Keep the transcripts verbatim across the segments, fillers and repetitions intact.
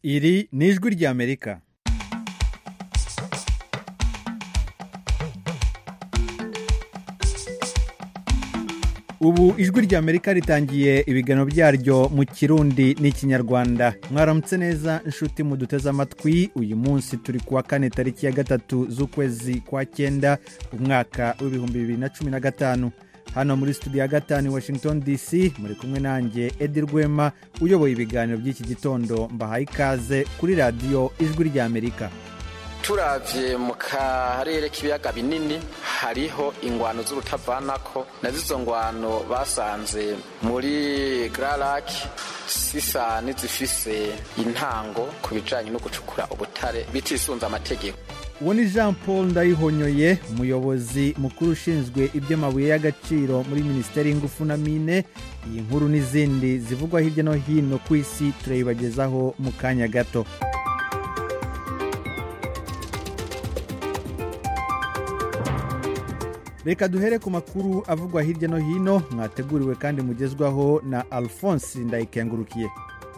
Iri ni ijwi ry'Amerika. Ubu ijwi ry'Amerika ritangiye ibiganiro byaryo mu Kirundi n'Ikinyarwanda. Mwaramutse neza inshuti muduteze amatwi. Uyu munsi turi kuwa kane tariki ya gatatu z'ukwezi kwa cyenda umwaka w'ibihumbi bibiri na cumi na gatanu. Hano muri studio ya gatanu Washington D C muri kumwe nanjye Edi Rwema uyoboye ibiganiro by'iki gitondo. Mbahaye ikaze kuri radio ijwi ry'Amerika. Turavye mu karere k'ibiyaga binini hariho ingwano z'urutavanako na zizo ngwano basanze muri Grand Lac sisa nizifise intango kubijanye no gucukura ubutare bitisunza amategeko. Uwo ni Jean Paul Ndayihonyoye, umuyobozi mukuru ushinzwe iby'amabuye y'agaciro muri Minisiteri y'Ingufu na Mine. Iyi nkuru n'izindi zivugwa hirya no hino ku isi turayibagezaho mu kanya gato. Reka duhere ku makuru avugwa hirya no hino mwateguriwe kandi mugezwaho na Alphonse Ndayikengurukiye.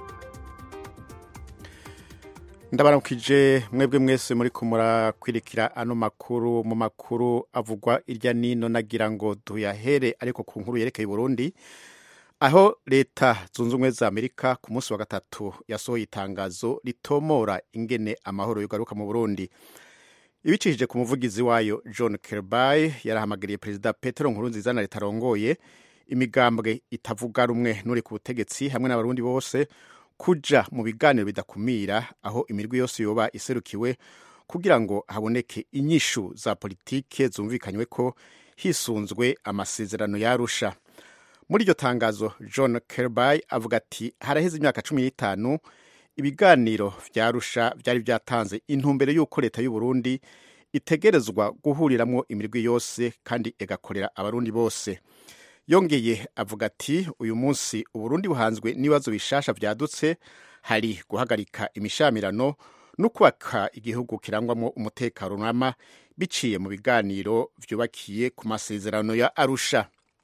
Ndabaramukije mwebwe mwese muri kumura kwirikira ano makuru. Mu makuru avugwa irya nino nagira ngo duyahere ariko ku nkuru yerekeye Burundi, aho leta zunze ubumwe za Amerika ku munsi wa gatatu yasohoye itangazo ritomora ingene amahoro yogaruka mu Burundi. Ibicishije ku muvugizi wayo John Kirby yarahamagariye Perezida Petero Nkurunziza na leta arongoye imigambwe itavuga rumwe n'uri ku butegetsi hamwe n'abarundi bose kuja mu biganiro bidakumira aho imirwi yose yoba iserukiwe kugira ngo haboneke inyishu za politike zumvikanywe ko hisunzwe amasezerano yarusha. Muri iryo tangazo John Kirby avuga ati haraheze imyaka cumi n'itanu ibiganiro vyarusha vyari vyatanze intumbero y'uko leta y'u Burundi itegerezwa guhuriramwo imirwi yose kandi egakorera abarundi bose. Yongeye avuga ati uyu munsi Uburundi buhanzwe n'ibibazo bishasha vyadutse, hari guhagarika imishamirano no kubaka igihugu kirangwamwo umutekano n'ama biciye mu biganiro vyubakiye ku masezerano ya Arusha.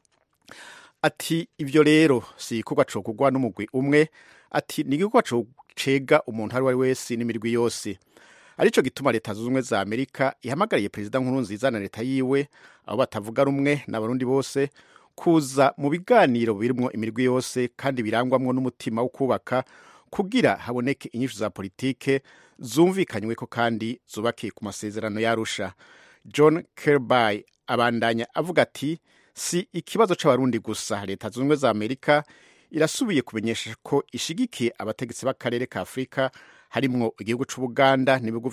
Ati ivyo rero si igikorwa co kugwa n'umugwi umwe, ati ni igikorwa co cega umuntu ari wari wese n'imirwi yose. Arico gituma leta zunze ubumwe za Amerika ihamagariye Perezida Nkurunziza na leta yiwe abo batavuga rumwe n'abarundi bose kuza mu biganiro birimwo imirwi yose kandi birangwamwo n'umutima wo kubaka kugira haboneke inyishu za politike zumvikanyweko kandi zubakiye ku masezerano yarusha. John Kirby abandanya avuga ati si ikibazo c'abarundi gusa, leta zunze ubumwe za Amerika irasubiye kumenyesha ko ishigikiye abategetsi b'akarere ka Afrika harimwo igihugu c'Ubuganda n'ibihugu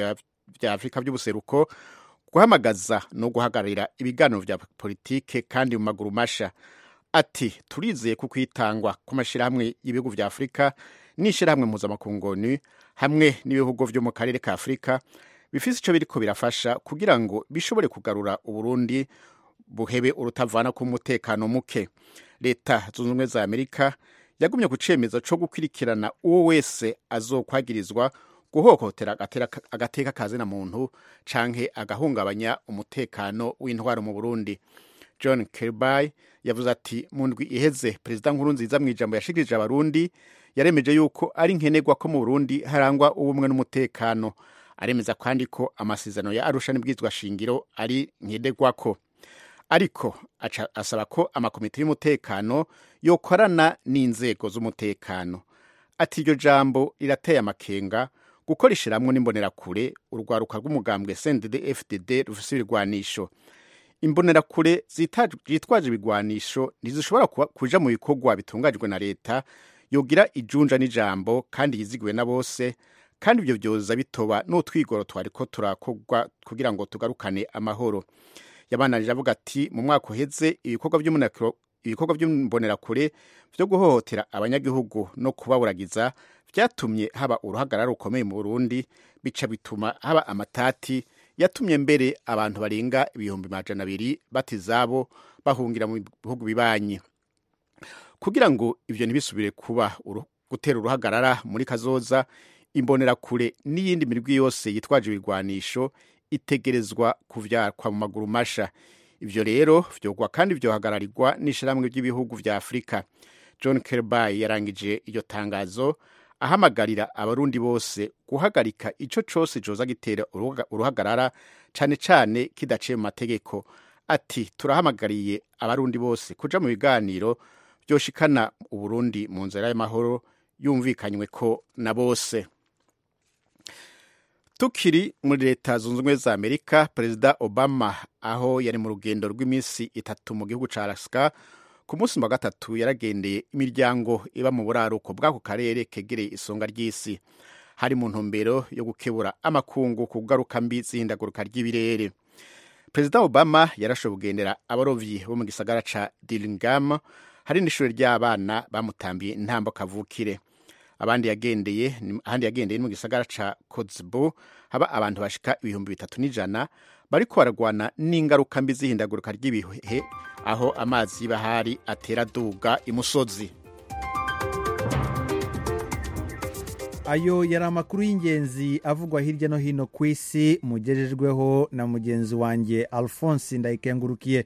vya Afrika by'ubuseruko guhamagaza no guhagararira ibiganiro vya politike kandi mu maguru masha. Ati turizeye ku kwitangwa ku mashirahamwe y'ibihugu vya Afrika n'ishirahamwe mpuzamakungu hamwe n'ibihugu vyo mu karere ka Afrika bifise ico biriko birafasha kugira ngo bishobore kugarura Uburundi buhebe urutavana ku mutekano muke. Leta zunze ubumwe za Amerika yagumye kucemeza co gukwirikirana uwo wese azokwagirizwa guhohotera agateka kazi na muntu canke agahungabanya umutekano w'intwaro mu Burundi. John Kirby yavuze ati mu ndwi iheze Perezida Nkurunziza mu ijambo yashikirije abarundi yaremeje yuko ari nkenerwa ko mu Burundi harangwa ubumwe n'umutekano. Aremeza kandi ko amasezerano ya Arusha n'ibwirizwa shingiro ari nkenerwako, ariko aca asaba ko amakomite y'umutekano yokorana n'inzego z'umutekano. Ati iryo jambo rirateye amakenga gukoresheramwo n'imbonerakure urwaruka rw'umugambwe C N D D F D D rufise ibigwanisho. Imbonerakure zitwaje ibigwanisho ntizishobora kuja mu bikorwa bitungajwe na leta yogira ijunja n'ijambo kandi yizigiwe na bose, kandi ivyo vyoza bitoba n'utwigoro twariko turakogwa kugira ngo tugarukane amahoro. Yabananije avuga ati mu mwaka uheze ibikorwa by'umunakiro ibikorwa by'imbonerakure byo guhohotera abanyagihugu no kubaburagiza vyatumye haba uruhagarara rukomeye mu Burundi, bica bituma haba amatati yatumye mbere abantu barenga ibihumbi majana abiri batizabo bahungira mu bihugu bibanyi. Kugira ngo ivyo ntibisubire kuba gutera uruhagarara muri kazoza, imbonerakure n'iyindi mirwi yose yitwaje ibigwanisho itegerezwa kuvyakwa mu maguru masha. Ivyo rero vyogwa kandi vyohagararirwa n'ishiramwe ry'ibihugu vya Afrika. John Kirby yarangije iryo tangazo ahamagarira abarundi bose guhagarika ico cose coza gitera uruhagarara cane cane kidaciye mu mategeko. Ati turahamagariye abarundi bose kuja mu biganiro vyoshikana Uburundi mu nzira y'amahoro yumvikanywe ko na bose. Tukiri muri leta zunze ubumwe za Amerika, Perezida Obama aho yari mu rugendo rw'iminsi itatu mu gihugu ca Alaska, ku munsi wa gatatu yaragendeye imiryango iba mu buraruko bw'ako karere kegereye isonga ry'isi, hari mu ntumbero yo gukebura amakungu ku ngaruka mbi z'ihindagurika ry'ibirere. Perezida Obama yarashoboye kugendera abarovyi bo mu gisagara ca Dillingham, hari n'ishuri ry'abana bamutambiye intambo kavukire. Abandi yagendeye ahandi yagendeye mu gisagara ca Kotzebue, haba abantu bashika ibihumbi bitatu n'ijana bariko baragwana n'ingaruka mbi z'ihindagurika ry'ibihe, aho amazi y'ibahari atera duga imusozi. Ayo yari amakuru y'ingenzi avugwa hirya no hino ku isi, mugejejweho na mugenzi wanjye Alphonse Ndayikengurukiye.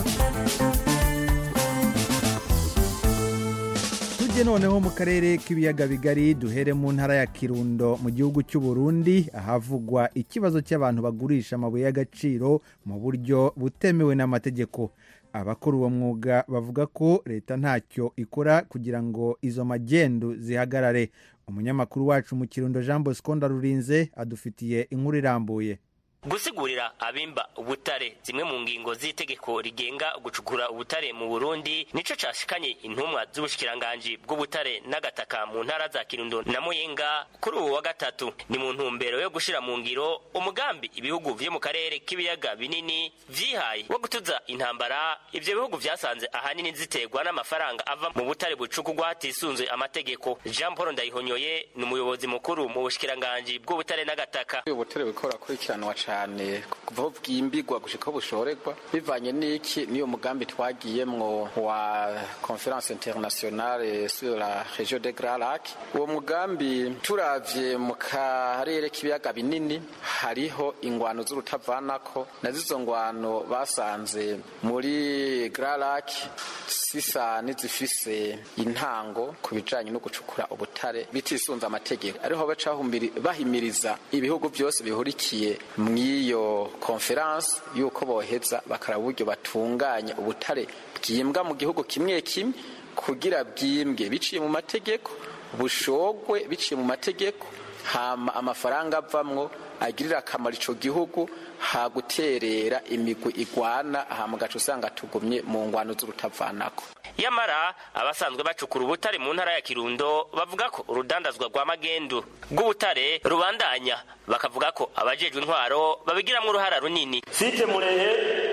Tujye noneho mu karere k'ibiyaga bigari, duhere mu ntara ya Kirundo mu gihugu cy'u Burundi, ahavugwa ikibazo cy'abantu bagurisha amabuye y'agaciro mu buryo butemewe n'amategeko. Abakora uwo mwuga bavuga ko leta ntacyo ikora kugira ngo izo magendu zihagarare. Umunyamakuru wacu mu Kirundo Jean Bosco Ndarurinze adufitiye inkuru irambuye. Gusigurira abimba ubutare zimwe mu ngingo z'itegeko rigenga gucukura ubutare mu Burundi nico cashikanye intumwa z'ubushikiranganje bw'ubutare n'agataka mu ntara za Kirundo na Muyinga kuri uwo wa gatatu. Ni mu ntumbero yo gushira mu ngiro umugambi ibihugu vyo mu karere k'ibiyaga binini vyihaye wo gutuza intambara ivyo bihugu vyasanze ahanini ziterwa n'amafaranga ava mu butare bucukugwa hatisunzwe amategeko. Jean Paul Ndayihonyoye ni umuyobozi mukuru mu bushikiranganje bw'ubutare n'agataka. Ubutare bukora kurikiranwa cyane kuva bwimbigwa gushika bushoregwa bivanye n'iki niyo mugambi twagiyemwo wa Conference Internationale sur la Région des Grands Lacs. Uwo mugambi turavye mu karere k'ibiyaga binini hariho ingwano z'urutavanako, na zizo ngwano basanze muri Grand Lac sisa nizifise intango kubijanye no gucukura ubutare bitisunze amategeko, ariho bacahumbiri bahimiriza ibihugu byose bihurikiye mw'iyo conference yuko boheza bakara buryo batunganya ubutare bwimbwa mu gihugu kimwe kimwe kugira bwimbwe biciye mu mategeko, bushogwe biciye mu mategeko, hama amafaranga avamwo agirira akamaro ico gihugu, ha guterera imigwi igwana, hama gacu usanga tugumye mu ngwano z'urutavanako. Yamara abasanzwe bacukura ubutare mu ntara ya Kirundo bavuga ko urudandazwa rwa magendu rw'ubutare rubandanya, bakavuga ko abajejwe intwaro babigiramwo uruhara runini. Site Murehe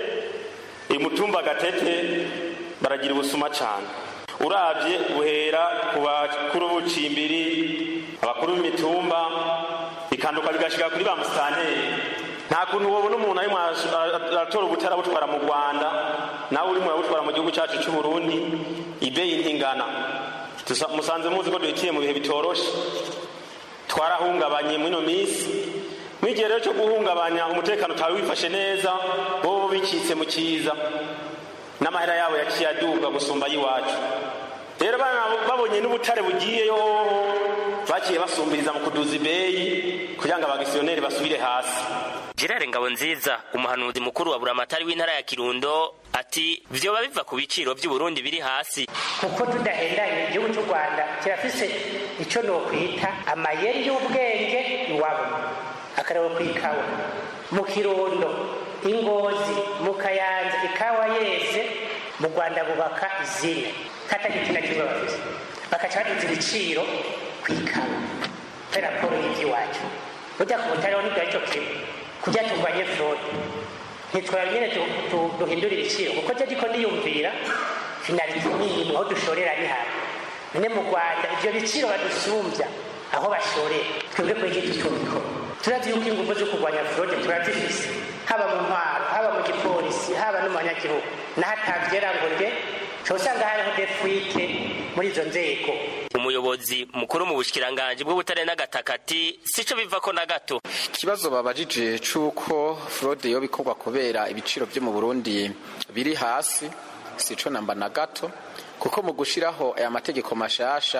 imutumba Gatete baragira ubusuma cyane, uravye buhera ku bakuru b'ucimbiri, abakuru b'imitumba, ikanduka bigashika kuri ba musitanteri. Nta kuntu wobona umuntu ari aratora ubutara butwara mu Rwanda nawe uri mu butwara mu gihugu cyacu cy'u Burundi, ibeyi ntingana. Musanze muzi ko duhikiye mu bihe bitoroshe, twarahungabanye muri no minsi, mwigihe rero cyo guhungabanya umutekano utawe wifashe neza, bo bicitse mu kiza n'amahera yabo yaciye aduga gusumba yiwacu. Rero babonye n'ubutare bugiyeyo bakiye basumbiriza mu kuduza ibeyi kugira ngo abagisiyoneri basubire hasi. Gerard Ngabonziza umuhanuzi mukuru wa Buramatari w'intara ya Kirundo ati vyoba biva ku biciro by'u Burundi biri hasi, kuko tudahendanye igihugu cy'u Rwanda kirafise ico no kwita amayeri y'ubwenge iwabo. Akarero kwikawa mu Kirundo, Ingozi, mu Kayanza, ikawa yeze mu Rwanda bubaka izine katagitina kimwe bafise bakaca baduza ibiciro kwikawa pera poro y'iwacu. Burya ku butare ni bwacyo kimwe kujya turwanye fraude, ntitwara nyine duhindura ibiciro kuko je diko ndiyumvira finality ni aho dushorera ni hafi. None mu Rwanda ivyo biciro badusumbya aho bashorera, twebwe ko iki tutumiko turazi yuko ingufu zo kurwanya fraude turazifise, haba mu ntwaro, haba mu gipolisi, haba no mu banyagihugu, n'ahatavyera ngo nde usanga hariho defuite muri izo nzego. Umuyobozi mukuru mu bushikiranganje bw'ubutare n'agataka ati sico bivako na gato. Kibazo babajije cuko fraude yo bikorwa kubera ibiciro byo mu Burundi biri hasi, sico namba na gato, kuko mu gushiraho aya mategeko mashasha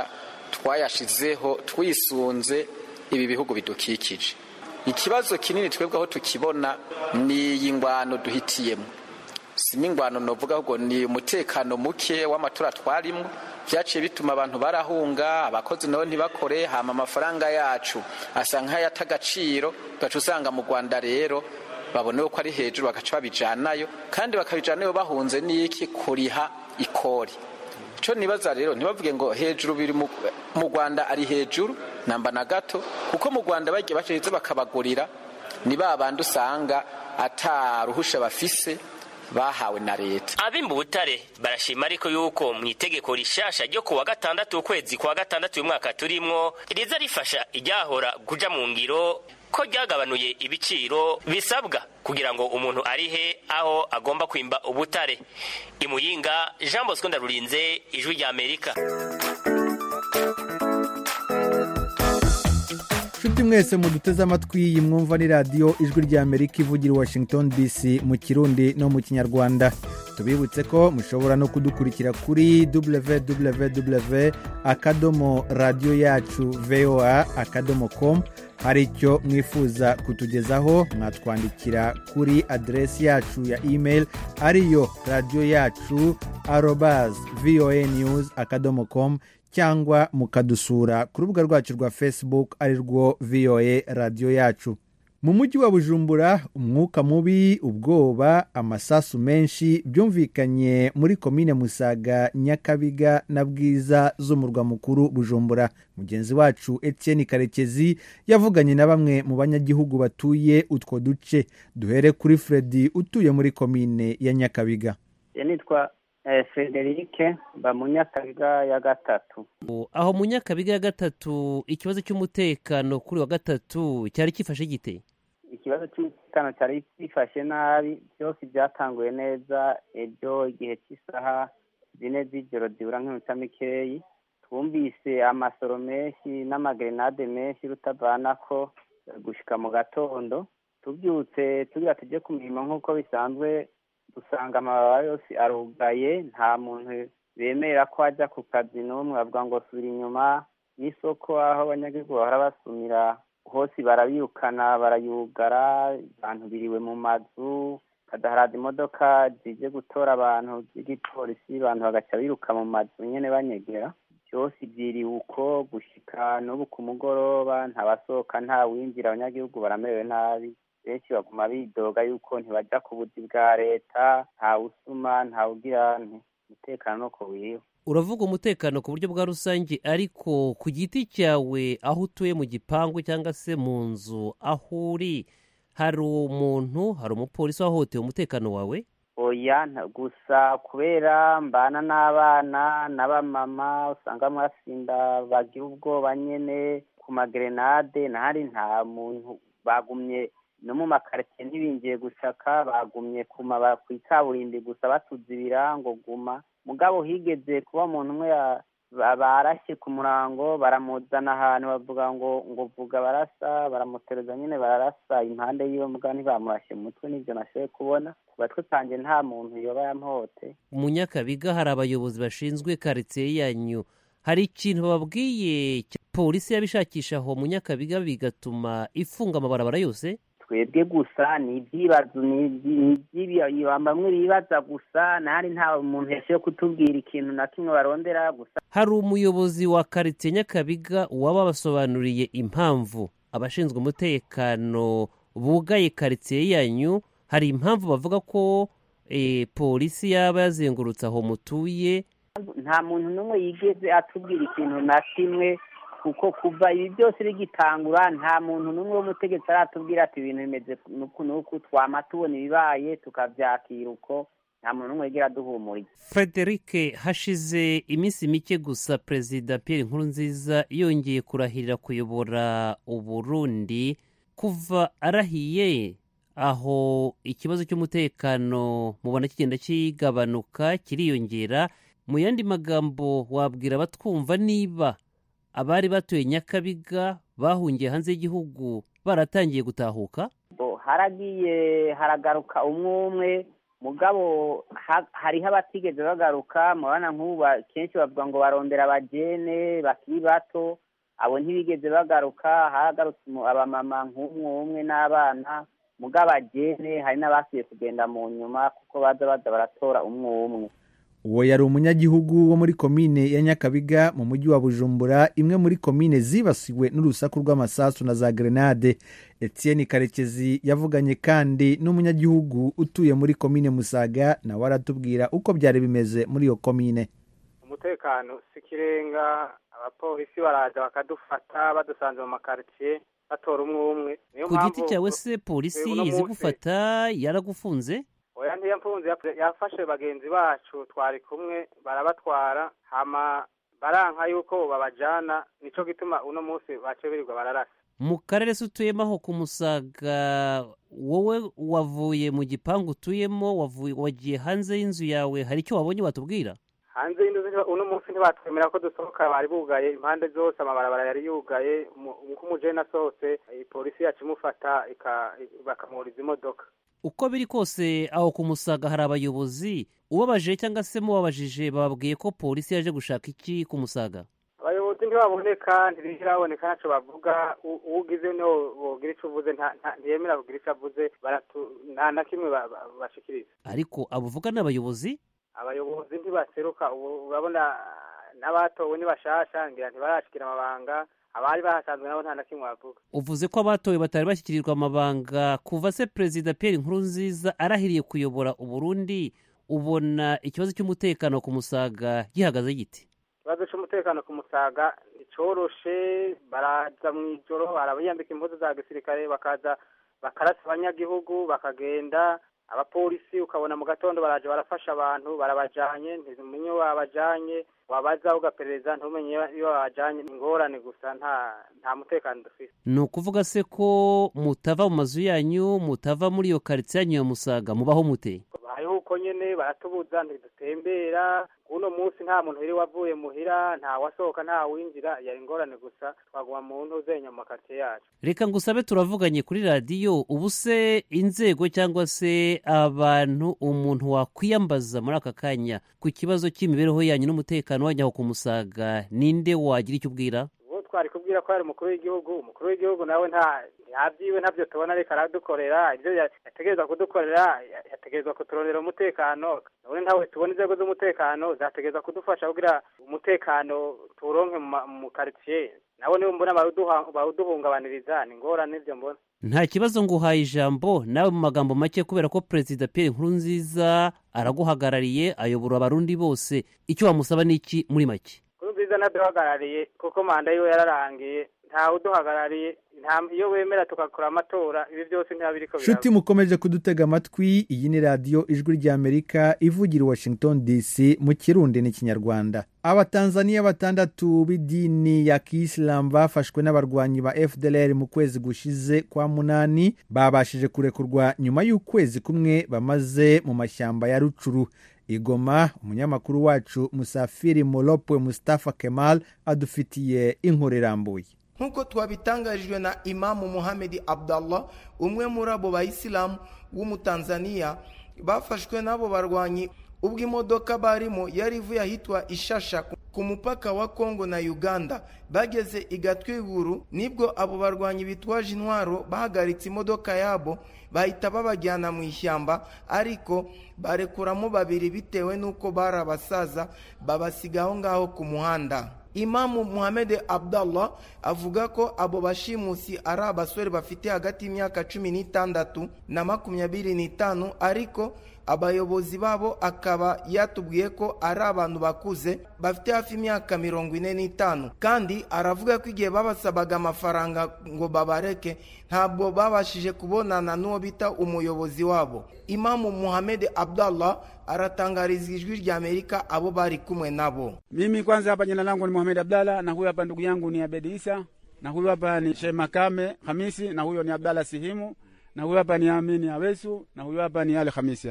twayashizeho twisunze ibi bihugu bidukikije. Ikibazo kinini twebwe aho tukibona ni iyi ngwano duhitiyemo, si n'ingwano novuga ahubwo ni umutekano muke w'amatora twarimwo, vyaciye bituma abantu barahunga, abakozi nabo ntibakore, hama amafaranga yacu asa nk'ayata agaciro, ugaca usanga mu Rwanda rero babonewe ko ari hejuru bagaca babijanayo, kandi bakabijanayo bahunze n'iki kuriha ikori. Ico nibaza rero ntibavuge ngo hejuru biri mu Rwanda ari hejuru namba na gato, kuko mu Rwanda bagiye baceze bakabagurira ni babandi usanga ata ruhusha bafise bahawe na leta. Abimba Butare barashima ariko yuko mu itegeko rishasha ryo kuwa gatandatu ukwezi kwa gatandatu uyu mwaka turimwo riza rifasha iryahora kuja mu ngiro ko ryagabanuye ibiciro bisabwa kugira ngo umuntu arihe aho agomba kwimba ubutare. Imuyinga, Jean Bosco Ndarurinze, Ijwi rya Amerika. Nshuti mwese muduteze amatwi, iyi mwumva ni radio Ijwi rya Amerika ivugira i Washington D C mu Kirundi no mu Kinyarwanda. Tubibutse ko mushobora no kudukurikira kuri w w w akadomo radio yacu voa akadomo com. Hari icyo mwifuza kutugezaho mwatwandikira kuri adresi yacu ya email ariyo radio yacu arobase voa news akadomo com, cyangwa mukadusura ku rubuga rwacu rwa Facebook ari rwo V O A radio yacu. Mu mujyi wa Bujumbura umwuka mubi, ubwoba, amasasu menshi byumvikanye muri komine Musaga, Nyakabiga na Bwiza z'umurwa mukuru Bujumbura. Mugenzi wacu Etienne Karekezi yavuganye na bamwe mu banyagihugu batuye utwo duce. Duhere kuri Freddy utuye muri komine ya Nyakabiga. Nitwa eh, Frederic ba mu Nyakabiga ya gatatu. Aho mu Nyakabiga ya gatatu ikibazo cy'umutekano kuri wa gatatu cyari kifashe gite? Ikibazo cy'umutekano cyari kifashe nabi, byose byatanguye neza ejo igihe cy'isaha zine z'ijoro zibura nk'iminota mikeyi. Twumvise amasoro menshi n'amagrenade menshi rutavanako gushika mu gatondo. Tubyutse tugira tujye ku mirimo nk'uko bisanzwe, dusanga amababa yose arugaye, nta muntu bemera ko ajya ku kazi n'umwe, bavuga ngo subira inyuma. N'isoko aho abanyagihugu bahora basumira hose barabirukana barayugara, abantu biriwe mu mazu, kadaharaza imodoka zije gutora abantu z'igipolisi, abantu bagaca biruka mu mazu nyene banyegera. Byose byiriwe uko gushika n'ubu ku mugoroba, ntabasohoka nta winjira, abanyagihugu baramerewe nabi. Benshi baguma bidoga yuko ntibajya ku buzi bwa leta, nta usuma nta ugira umutekano no kuwiwe. Uravuga umutekano ku buryo bwa rusange, ariko ku giti cyawe aho utuye mu gipangu cyangwa se mu nzu aho uri, hari umuntu, hari umupolisi wahohoteye umutekano wawe? Oya, gusa kubera mbana n'abana n'abamama usanga mwasinda bagira ubwoba nyene ku magrenade, nahari nta muntu bagumye no mu makaritiye ntibingiye gushaka, bagumye kuma kwikaburimbi gusa batuza ibirango guma. Mugabo higeze kuba umuntu umwe barashe ku murango, baramuzana ahantu bavuga ngo ngo vuga, barasa baramutereza nyine bararasa impande yiwe, muga ntibamurashe mutwe. Nivyo nashoboye kubona ku batwe kanje, nta muntu yoba yamhote. Mu Nyakabiga hari abayobozi bashinzwe quartier yanyu, hari ikintu bababwiye polisi yabishakisha aho mu Nyakabiga bigatuma ifunga amabarabara yose? Twebwe gusa ni ibyibazo, ni bamwe bibaza gusa, nahari nta muntu yashoboye kutubwira ikintu na kimwe barondera gusa. Hari umuyobozi wa quartier Nyakabiga waba basobanuriye impamvu abashinzwe umutekano bugaye quartier yanyu? Hari impamvu bavuga ko e, polisi yaba yazengurutse aho mutuye? Nta muntu n'umwe yigeze atubwira ikintu na kimwe, kuko kuva ibi byose bigitangura nta muntu n'umwe w'umutegetsi aratubwira ati ibintu bimeze nuku nuku, twama tubona ibibaye tukavyakira uko, nta muntu n'umwe yigera duhumuriza. Frederic, hashize iminsi mike gusa Perezida Pierre Nkurunziza yongeye kurahirira kuyobora Uburundi. Kuva arahiye aho ikibazo cy'umutekano mubona kigenda kigabanuka kiriyongera. Mu yandi magambo wabwira batwumva niba abari batuye Nyakabiga bahungiye hanze y'igihugu baratangiye gutahuka? Bo haragiye haragaruka umwe umwe, mugabo ha- hariho abatigeze bagaruka murabona nk'ubu kenshi bavuga ngo barondera abajene bakiri bato abo ntibigeze bagaruka hagarutse umu- abamama nk'umwe umwe n'abana mugabo abajene hari n'abasubiye kugenda mu nyuma kuko baza baza baratora umwe umwe. uwo yari umunyagihugu wo muri komine ya Nyakabiga mu mujyi wa Bujumbura, imwe muri komine zibasiwe n'urusaku rw'amasasu na za grenade. Etienne Karekezi yavuganye kandi n'umunyagihugu utuye muri komine Musaga, nawe aratubwira uko byari bimeze muri iyo komine. umutekano sikirenga, abapolisi baraza bakadufata badusanze mu makaritiye batora umwe umwe. Niyo ku giti mpamvu cyawe se polisi uno izi munsi- gufata yaragufunze? oya ntiyamfunze, yaf- yafashe bagenzi bacu twari kumwe barabatwara hama baranka yuko babajana, nico gituma uno munsi bace birirwa bararasa. mu karere se utuyemo aho ku Musaga, wowe wavuye mu gipangu utuyemo, wavuye wagiye hanze y'inzu yawe, hari icyo wabonye watubwira? hanze y'inzu ntiba- uno munsi ntibatwemera ko dusohoka, bari bugaye impande zose, amabarabara yari yugaye. Uko umujene asohotse polisi yacu imufata ika- bakamuriza imodoka. uko biri kose aho ku Musaga hari abayobozi ubabaje cyangwa se mubabajije bababwiye ko polisi yaje gushaka iki ku Musaga? abayobozi ntibaboneka, ntibiraboneka ntacyo bavuga. U- uwugize niho bogira icyo uvuze, nta- nta- ntiyemera kugira icyo avuze, baratu- nta na kimwe ba- ba- bashikiriza. ariko abo uvuga ni abayobozi? abayobozi ntibaseruka, ubu urabona n'abatowe ni bashasha, ngira ntibarashikira amabanga, abari bahasanzwe nabo nta na kimwe bavuga. uvuze ko abatowe batari bashyikirirwa amabanga kuva se Perezida Pierre Nkurunziza arahiriye kuyobora Uburundi, ubona ikibazo cy'umutekano ku Musaga gihagaze giti? ikibazo cy'umutekano ku Musaga nticoroshe. Baraza mu ijoro, barabiyambika impuzu za gisirikare, bakaza bakarasa abanyagihugu, bakagenda. Abapolisi ukabona mu gatondo baraje barafasha abantu, barabajanye, ntizumenye babajanye, wabaza ugaperereza ntumenye iyo babajanye. ingorane gusa, nta nta mutekano dufite. ni ukuvuga se ko mutava mu mazu yanyu, mutava muri iyo karitsiye yanyu ya Musaga, mubaho mute? hariho uko nyene baratubuza ntidutembera. uno munsi nta muntu wiri wavuye muhira, nta wasohoka nta winjira, yari ingorane gusa. twaguma mu ntuzenya mu makaritiye yacu. reka ngusabe, turavuganye kuri radiyo, ubu se inzego cyangwa se abantu umuntu wakwiyambaza muri aka kanya ku kibazo cy'imibereho yanyu n'umutekano wanyu aho ku Musaga, ninde wagira icyo ubwira? ubu twari kubwira ko ari umukuru w'igihugu. umukuru w'igihugu nawe nta ntabyiwe, ntabyo tubona, ariko aradukorera ibyo ya- yategerezwa kudukorera. ya- yategerezwa kuturondera umutekano. none ntawe tubona inzego z'umutekano zategerezwa kudufasha kugira umutekano turonke mu ma- mu karitsiye. nabo nibo mbona bawuduha- bawuduhungabaniriza, ni ngorane ibyo mbona. nta kibazo, nguhaye ijambo nawe mu magambo make, kubera ko Perezida Pierre Nkurunziza araguhagarariye, ayobora abarundi bose. icyo wamusaba ni iki muri make? Nkurunziza naduhagarariye kuko manda yiwe yararangiye, ntawe uduhagarariye. nta- iyo wemera tugakora amatora, ibi byose ntibabiriko biraba. Shuti mukomeje kudutega amatwi, iyi ni radiyo ijwi ry'Amerika ivugira i Washington D C mu Kirundi n'Ikinyarwanda. Abatanzaniya batandatu b'idini ya Kiislamu bafashwe n'abarwanyi ba F D L R mu kwezi gushize kwa munani babashije kurekurwa nyuma y'ukwezi kumwe bamaze mu mashyamba ya Rucuru. Igoma, umunyamakuru wacu Musafiri Molopwe Mustafa Kemal adufitiye inkuru irambuye. nk'uko twabitangarijwe na Imamu Muhammad Abdallah, umwe muri abo bayisilamu w'umutanzaniya bafashwe n'abo barwanyi ubwo imodoka barimo yari ivuye ahitwa Ishasha ku mupaka wa Kongo na Uganda. bageze i Gatwiguru nibwo abo barwanyi bitwaje intwaro bahagaritse imodoka yabo, bahita babajyana mu ishyamba, ariko barekuramo babiri bitewe n'uko bari abasaza, babasiga aho ngaho ku muhanda. Imamu Muhammad Abdallah avuga ko abo bashimusi ari abasore bafite hagati y'imyaka cumi n'itandatu na makumyabiri n'itanu, ariko abayobozi babo akaba yatubwiye ko ari abantu bakuze bafite hafi imyaka mirongo ine n'itanu. Kandi aravuga ko igihe babasabaga amafaranga ngo babareke, ntabwo babashije kubonana n'uwo bita umuyobozi wabo. Imamu Muhammad Abdallah aratangariza ijwi rya Amerika abo bari kumwe nabo. Mimi kwanza hapa jina langu ni Muhammad Abdalla, na huyu hapa ndugu yangu ni Abedi Isa, na huyu hapa ni Sheikh Makame Hamisi, na huyo ni Abdalla Sihimu, na huyu hapa ni Amini Awesu, na huyu hapa ni Ali Hamisian.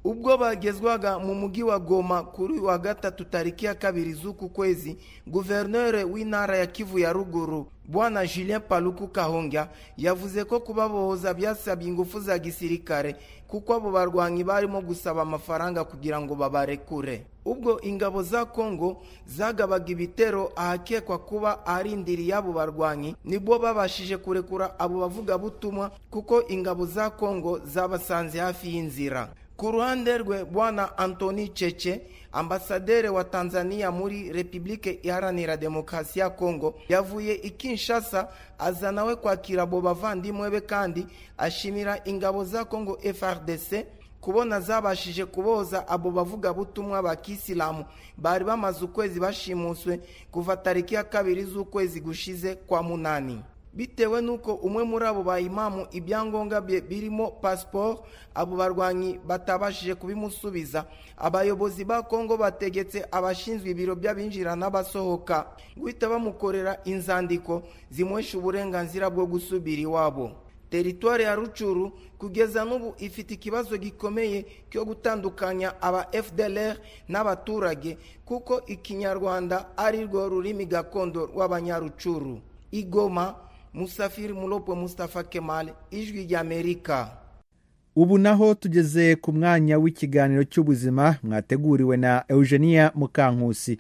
ubwo bagezwaga mu mugi wa Goma kuri wa gatatu tariki ya kabiri z'uku kwezi, guverineri w'intara ya Kivu ya ruguru Bwana Julien Paluku Kahongya yavuze ko kubabohoza byasabye ingufu za gisirikare kuko abo barwanyi barimo gusaba amafaranga kugira ngo babarekure. Ubwo ingabo za Kongo zagabaga ibitero ahakekwa kuba arindiri y'abo barwanyi, nibwo babashije kurekura abo bavuga butumwa kuko ingabo za Kongo zabasanze hafi y'inzira. Ku ruhande rwe Bwana Anthony Cheche, ambasadere wa Tanzania muri Republike Iharanira Demokarasi ya Kongo, yavuye i Kinshasa aza nawe kwakira abo bavandimwe be kandi ashimira ingabo za Kongo F R D C kubona zabashije kuboza abo bavuga butumwa ba Kisilamu bari bamaze ukwezi bashimuswe kuva tariki ya kabiri z'ukwezi gushize kwa munani. Bitewe nuko umwe muri abo bayimamu ibyangombwa bye birimo passport, abo barwanyi batabashije kubimusubiza, abayobozi ba Kongo bategetse abashinzwe ibiro by'abinjira n'abasohoka guhita bamukorera inzandiko zimwesha uburenganzira bwo gusubira iwabo. Teritwari ya Rucuru kugeza n'ubu ifite ikibazo gikomeye cyo gutandukanya aba F D L R n'abaturage kuko ikinyarwanda ari rwo rurimi gakondo rw'abanyarucuru. Igoma, Musafiri Mulopo Mustafa Kemal, Ijwi ry'Amerika. Ubu naho tugeze ku mwanya w'ikiganiro cy'ubuzima mwateguriwe na Eugenia Mukankusi.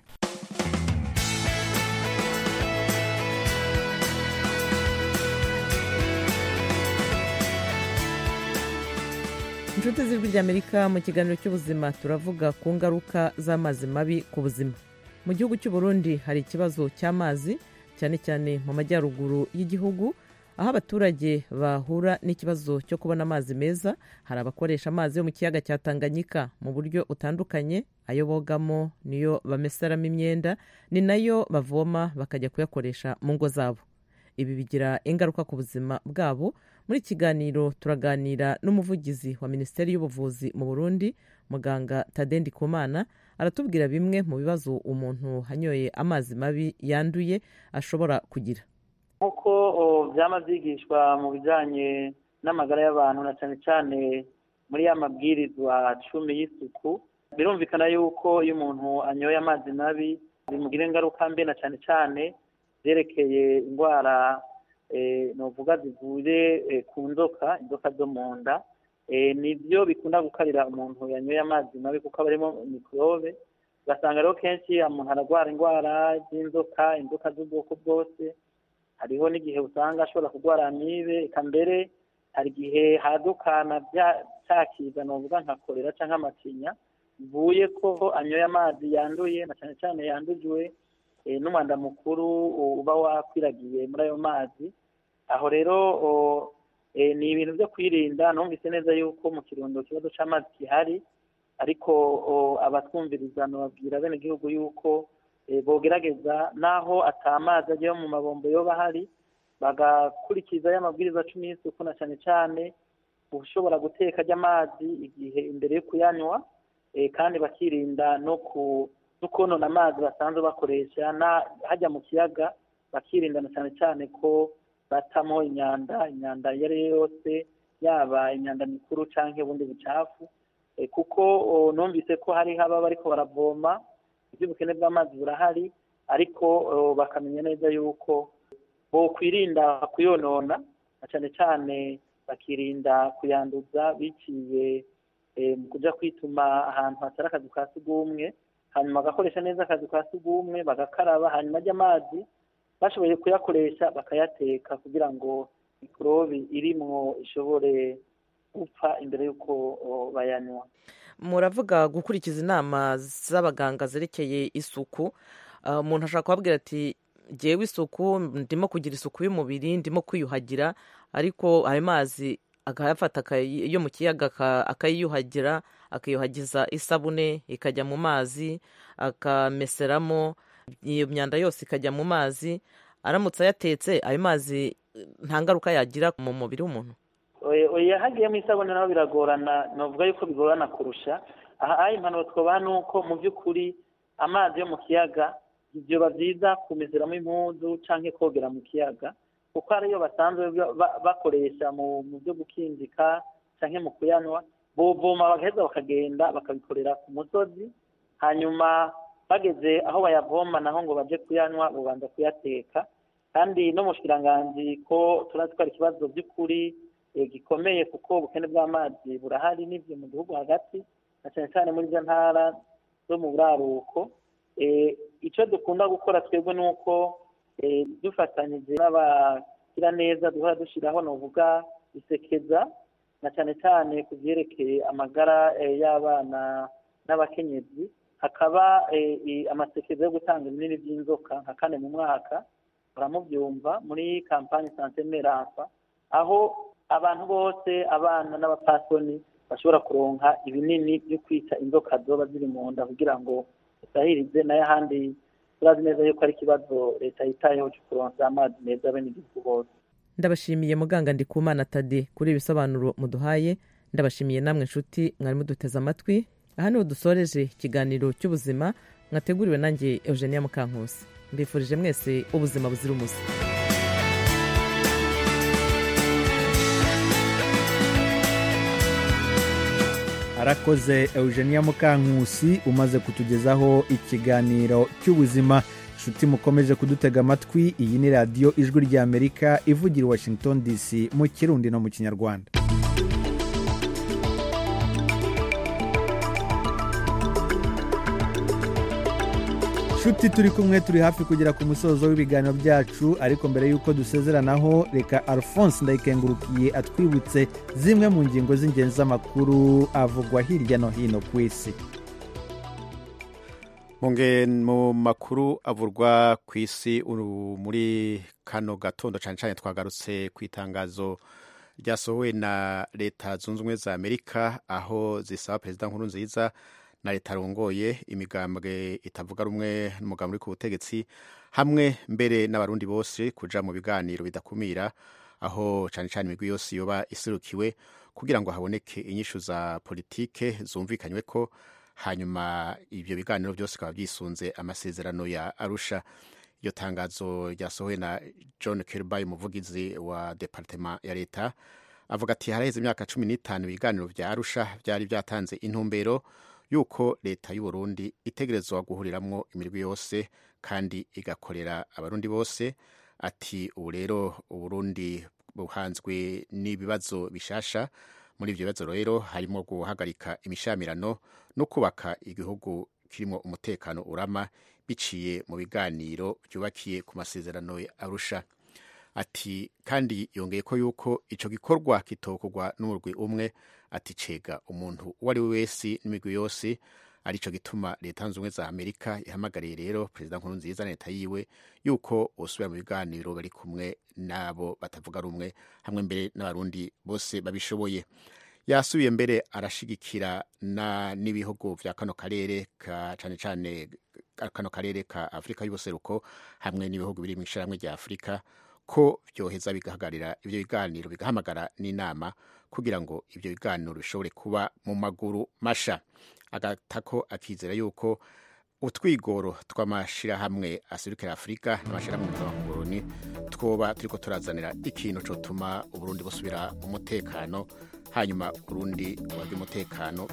Inshuti z'Ijwi ry'Amerika, mu kiganiro cy'ubuzima turavuga ku ngaruka z'amazi mabi ku buzima. Mu gihugu cy'u Burundi hari ikibazo cy'amazi cyane cyane mu majyaruguru y'igihugu, aho abaturage bahura n'ikibazo cyo kubona amazi meza. Hari abakoresha amazi yo mu kiyaga cya Tanganyika mu buryo utandukanye, ayo bogamo, niyo bameseramo imyenda, ni nayo bavoma bakajya kuyakoresha mu ngo zabo. Ibi bigira ingaruka ku buzima bwabo. Muri kiganiro turaganira n'umuvugizi wa Minisiteri y'Ubuvuzi mu Burundi, Muganga Tade Ndikumana, aratubwira bimwe mu bibazo umuntu hanyoye amazi mabi yanduye ashobora kugira. Nk'uko byama byigishwa mu bijyanye n'amagara y'abantu na cyane cyane muri ya mabwirizwa cumi y'isuku, birumvikana yuko iyo umuntu anyoye amazi mabi bimugira ingaruka mbi na cyane cyane zerekeye indwara novuga zivuye ku nzoka, inzoka zo mu nda. Nibyo bikunda gukarira umuntu yanyoye amazi mabi kuko aba arimo mikorobe. Ugasanga rero kenshi umuntu ararwara indwara z'inzoka, inzoka z'ubwoko bwose. Hariho n'igihe usanga ashobora kurwara amibe, eka mbere hari igihe hadukana cyakiza novuga nka kolera cyangwa amacinya bivuye ko anyoye amazi yanduye, na cyane cyane yandujwe n'umwanda mukuru uba wakwiragiye muri ayo mazi. Aho rero ni ibintu byo kwirinda. Numvise neza yuko mu Kirundo ikibazo cy'amazi gihari, ariko abatwumviriza babwira bene igihugu yuko bogerageza naho atamazi agiye mu mabombo yo bahari, bagakurikiza y'amabwiriza cumi y'isuku, na cyane cyane ushobora guteka ry'amazi igihe imbere yo kuyanywa, kandi bakirinda no ku no konona amazi basanzwe bakoresha na hajya mu kiyaga, bakirinda na cyane cyane ko batamo imyanda imyanda iyo ari yo yose, yaba imyanda mikuru cyangwa ubundi bucafu, kuko numvise ko hari haba bariko baravoma, iby'ubukene bw'amazi burahari, ariko bakamenya neza yuko bo kwirinda kuyonona, na cyane cyane bakirinda kuyanduza biciye mu kuja kwituma ahantu hatari akazu ka sugumwe, hanyuma bagakoresha neza akazu ka sugumwe, bagakaraba, hanyuma ajya amazi bashoboye kuyakoresha bakayateka kugira ngo mikorobi irimwo ishobore gupfa imbere y'uko bayanywa. Muravuga gukurikiza inama z'abaganga zerekeye isuku. Umuntu ashaka kubabwira ati jewe isuku ndimo kugira isuku y'umubiri, ndimo kwiyuhagira, ariko ayo mazi akayafata yo mu kiyaga akayiyuhagira, akiyuhagiza isabune ikajya mu mazi, akameseramo iyo myanda yose ikajya mu mazi. Aramutse ayatetse ayo mazi nta ngaruka yagira mu mubiri w'umuntu? Oya, hagiye mu isabune naho biragorana, novuga yuko bigorana kurusha. Aha impanuro twobaha nuko mu by'ukuri amazi yo mu kiyaga byoba byiza kumezeramo impuzu canke kogera mu kiyaga, kuko ariyo basanzwe bakoresha mu byo gukinjika canke mu kuyanywa. bovoma bagaheza bakagenda bakabikorera ku musozi, hanyuma bageze aho bayavoma naho ngo baje kuyanywa bubanza kuyateka. Kandi no mu bushikiranganji ko turazi ko ari ikibazo by'ukuri gikomeye kuko ubukene bw'amazi burahari n'ibyo mu gihugu hagati na cyane cyane muri izo ntara zo mu buraruko. Icyo dukunda gukora twebwe ni uko dufatanyije n'abagira neza duhora dushyiraho novuga isekeza na cyane cyane ku byerekeye amagara y'abana n'abakenyezi, hakaba amasekeza yo gutanga ibinini by'inzoka nka kane mu mwaka, baramubyumva muri kampani sante meranfa, aho abantu bose abana n'abapasoni bashobora kuronka ibinini byo kwita inzoka zoba ziri mu nda kugira ngo usahirize. nayo ahandi turazi neza yuko ari ikibazo leta yitayeho cyo kuronsa amazi meza bene igihugu bose. ndabashimiye muganga Ndikumana Tade kuri ibisobanuro muduhaye. ndabashimiye namwe nshuti mwari muduteze amatwi. aha niho dusoreje ikiganiro cy'ubuzima mwateguriwe nanjye Eugenia Mukankusi. mbifurije mwese ubuzima buzira umuze. arakoze Eugenia Mukankusi umaze kutugezaho ikiganiro cy'ubuzima. nshuti mukomeje kudutega amatwi, iyi ni radiyo ijwi ry'Amerika ivugira i Washington D C mu Kirundi no mu Kinyarwanda. nshuti turi kumwe, turi hafi kugera ku musozo w'ibiganiro byacu, ariko mbere y'uko dusezeranaho reka Alphonse Ndayikengurukiye atwibutse zimwe mu ngingo z'ingenzi z'amakuru avugwa hirya no hino ku isi. mu makuru avurwa ku isi muri kano gatondo cyane cyane twagarutse ku itangazo ryasohowe na leta zunze ubumwe za Amerika, aho zisaba perezida Nkurunziza na leta arongoye imigambwe itavuga rumwe n'umugambi uri ku butegetsi hamwe mbere n'abarundi bose kuja mu biganiro bidakumira, aho cyane cyane imigwi yose yoba iserukiwe kugira ngo haboneke inyishu za politike zumvikanywe ko, hanyuma ibyo biganiro byose bikaba byisunze amasezerano ya Arusha. Iyo tangazo ryasohowe na John Kirby, umuvugizi wa departement ya leta, avuga ati haraheze imyaka cumi n'itanu ibiganiro vya Arusha byari byatanze intumbero yuko leta y'u Burundi itegerezwa guhuriramwo imirwi yose kandi igakorera abarundi bose. Ati ubu rero Uburundi buhanzwe n'ibibazo bishasha. Muri ivyo bibazo rero harimo guhagarika imishamirano no kubaka igihugu kirimo umutekano urama biciye mu biganiro byubakiye ku masezerano ya Arusha. Ati kandi yongeye ko yuko ico gikorwa kitokogwa n'umurwi umwe, ati cega umuntu uwo ari we wese n'imigwi yose. Arico gituma leta zunze ubumwe za Amerika ihamagariye rero perezida Nkurunziza na leta yiwe yuko usubira mu biganiro bari kumwe nabo batavuga rumwe, hamwe mbere n'abarundi bose babishoboye. Yasubiye mbere arashigikira na n'ibihugu vya kano karere ka cane cane kano karere ka Afrika y'ubuseruko hamwe n'ibihugu biri mu isharamwe rya Afrika ko byoheza bigahagarira ivyo biganiro, bigahamagara n'inama kugira ngo ivyo biganiro bishobore kuba mu maguru masha. Agatako akizera yuko utwigoro tw'amashirahamwe aserukira Afrika n'amashirahamwe y'Uburundi twoba turiko turazanira ikintu cyo tuma Uburundi busubira mu mutekano, hanyuma Burundi wagi umutekano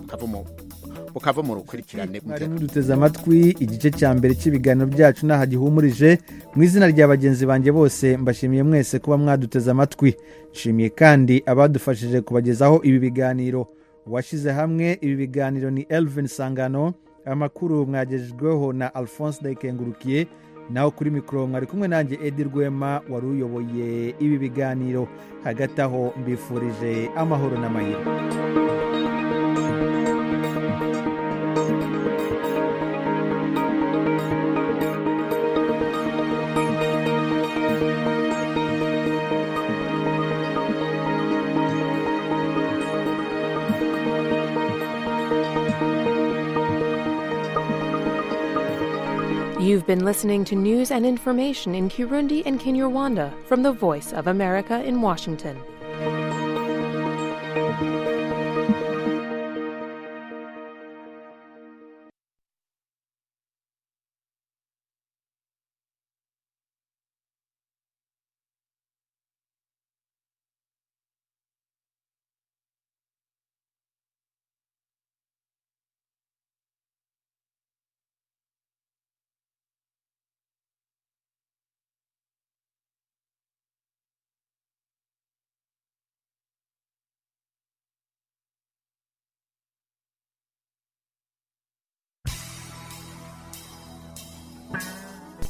bukava mu rukurikirane. Mwari muduteze amatwi igice cya mbere cy'ibiganiro byacu naha gihumurije. Mu izina rya bagenzi banjye bose mbashimiye mwese kuba mwaduteze amatwi. Nshimiye kandi abadufashije kubagezaho ibi biganiro. Washize hamwe ibi biganiro ni Elvin Sangano, amakuru mwagejejweho na Alphonse Ndayikengurukiye, naho kuri mikoro mwari kumwe nanjye Edi Rwema wari uyoboye ibi biganiro. Hagati aho mbifurije amahoro n'amahirwe. You've been listening to news and information in Kirundi and Kinyarwanda from the Voice of America in Washington.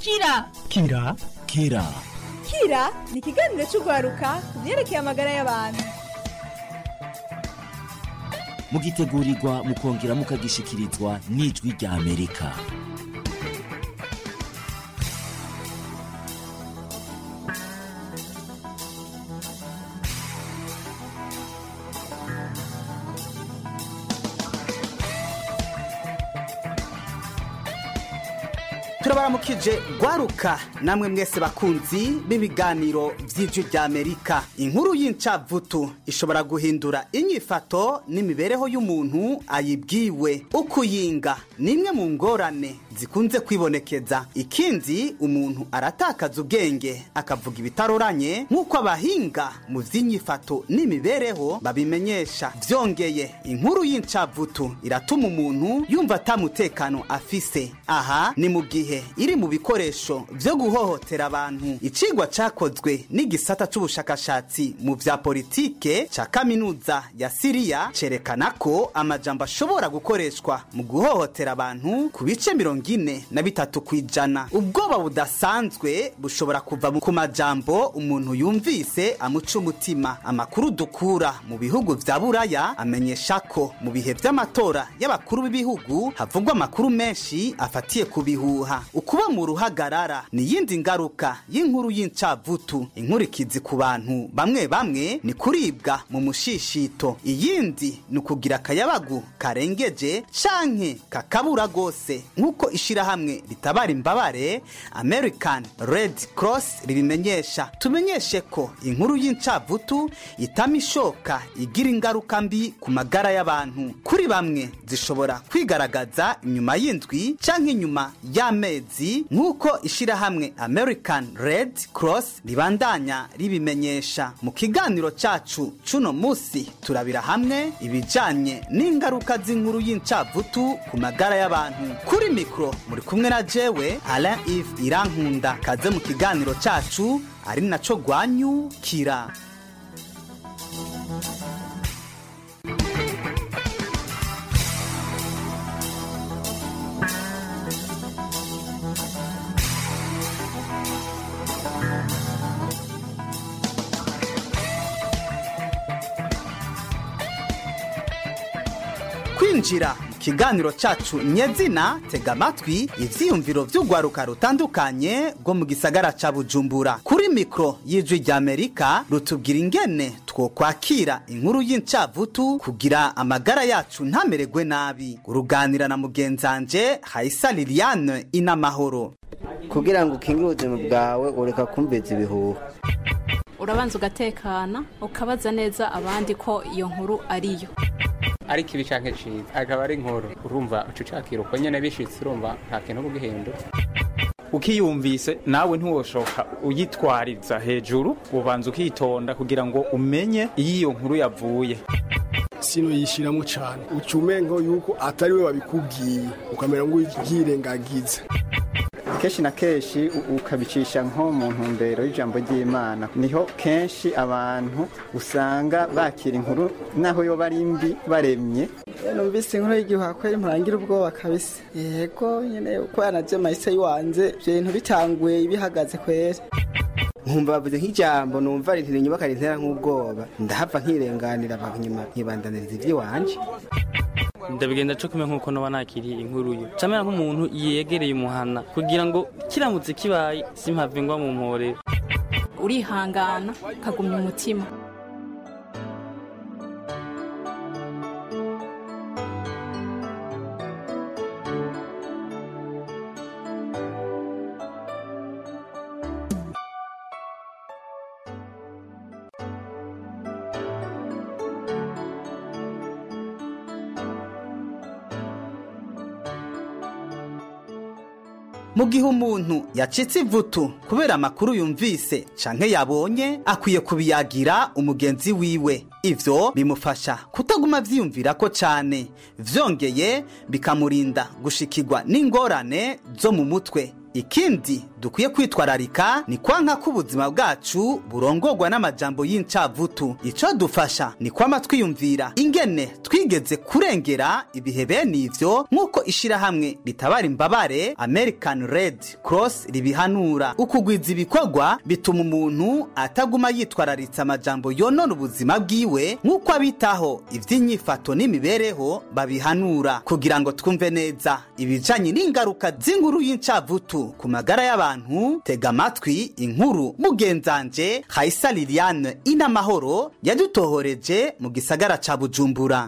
kira kira kira kira ni ikiganiro cy'urwaruka ku byerekeye amagara y'abantu. mugitegurirwa mukongera mukagishikirizwa n'ijwi rya Amerika. turabaramukije gwaruka namwe mwese bakunzi b'ibiganiro vy'ijwi rya Amerika. Inkuru y'incavutu ishobora guhindura inyifato n'imibereho y'umuntu ayibwiwe. Ukuyinga nimwe mu ngorane zikunze kwibonekeza. Ikindi umuntu aratakaza ubwenge akavuga ibitaroranye nk'uko abahinga mu vy'inyifato n'imibereho babimenyesha. Vyongeye inkuru y'incavutu iratuma umuntu yumva atamutekano afise. Aha ni mu gihe iri mu bikoresho vyo guhohotera abantu. Icigwa cakozwe n'igisata c'ubushakashatsi mu vya politike ca kaminuza ya Syria cerekana ko amajambo ashobora gukoreshwa mu guhohotera abantu ku bice mirongo ine na bitatu kwijana. Ubwoba budasanzwe bushobora kuva ku majambo umuntu yumvise amuca umutima. Amakuru dukura mu bihugu vya Buraya amenyesha ko mu bihe vy'amatora y'abakuru b'ibihugu havugwa amakuru menshi afatiye ku bihuha. Ukuba mu ruhagarara ni yindi ngaruka y'inkuru y'incavutu. Inkurikizi ku bantu bamwe bamwe ni kuribwa mu mushishito. Iyindi ni ukugira akayabagu karengeje canke kakabura gose nk'uko ishirahamwe ritabara imbabare American Red Cross ribimenyesha. Tumenyeshe ko inkuru y'incavutu itamishoka igira ingaruka mbi ku magara y'abantu. Kuri bamwe zishobora kwigaragaza inyuma y'indwi canke inyuma y'amezi nk'uko ishirahamwe American Red Cross ribandanya ribimenyesha. Mu kiganiro cacu cuno musi turabira hamwe ibijanye n'ingaruka z'inkuru y'incavutu ku magara y'abantu. Kuri mikro muri kumwe na jewe Alain Yves Irankunda. Kaze mu kiganiro cacu ari naco gwanyukira. Kwinjira kiganiro cacu nyezina tega amatwi ivyiyumviro vy'ugwaruka rutandukanye rwo mu gisagara ca Bujumbura. Kuri mikro y'ijwi rya Amerika rutubwira ingene twokwakira inkuru y'incavutu kugira amagara yacu ntamererwe nabi. Uruganira na mugenzanje Haisa Liliane Inamahoro. Kugira ngo ukingire ubuzima bwawe ureka kumviriza ibihuha. Urabanza ugatekana ukabaza neza abandi ko iyo nkuru ariyo. Ari kibi canke ciza akaba ari inkuru urumva ucucakira uko nyene bishitse urumva nta kintu bugihindura. Ukiyumvise nawe ntiwoshoka uyitwariza hejuru ubanza ukitonda kugira ngo umenye iyo nkuru yavuye. Sino yishiramo cyane ucumengo yuko atari we wabikubwiye ukamera ngo yirengagiza. Keshi na keshi ukabicisha nko mu ntumbero y'ijambo ry'Imana niho kenshi abantu usanga bakira inkuru naho yo bari mbi baremye. Numvise inkuru y'igihuha kweri murangira ubwoba kabisa. Yego nyene uko yanaje mahise yiwanze ibintu bitanguye bihagaze kweri. Nkumva bavuze nk'ijambo numva rintira inyubaka rintera nk'ubwoba ndahava nkirenganira abanyuma nkibandaniriza ivyo wanje. Ndabigenda cyo kumenya nkuko noba nakiriye inkuru yo camera nk'umuntu yegereye umuhana kugira ngo kiramutse kibaye simpave ngwa mu mpore. Urihangana kagumya umutima. Mu gihe umuntu yacitse ivutu kubera amakuru yumvise canke yabonye akwiye kubiyagira umugenzi wiwe. Ivyo bimufasha kutaguma vyiyumvira ko cane. Vyongeye bikamurinda gushikirwa n'ingorane zo mu mutwe. ikindi dukwiye kwitwararika ni kwanka ko ubuzima bwacu burongorwa n'amajambo y'incavutu. ico dufasha ni kwama twiyumvira ingene twigeze kurengera ibihe bene ivyo nk'uko ishirahamwe ritabara imbabare American Red Cross ribihanura. ukugwiza ibikorwa bituma umuntu ataguma yitwararitse amajambo yonona ubuzima bwiwe nk'uko abitaho ivy'inyifato n'imibereho babihanura. kugira ngo twumve neza ibijanye n'ingaruka z'inkuru y'incavutu ku magara y'abantu, tega amatwi inkuru mugenzanje Haisa Liliane Inamahoro yadutohoreje mu gisagara ca Bujumbura.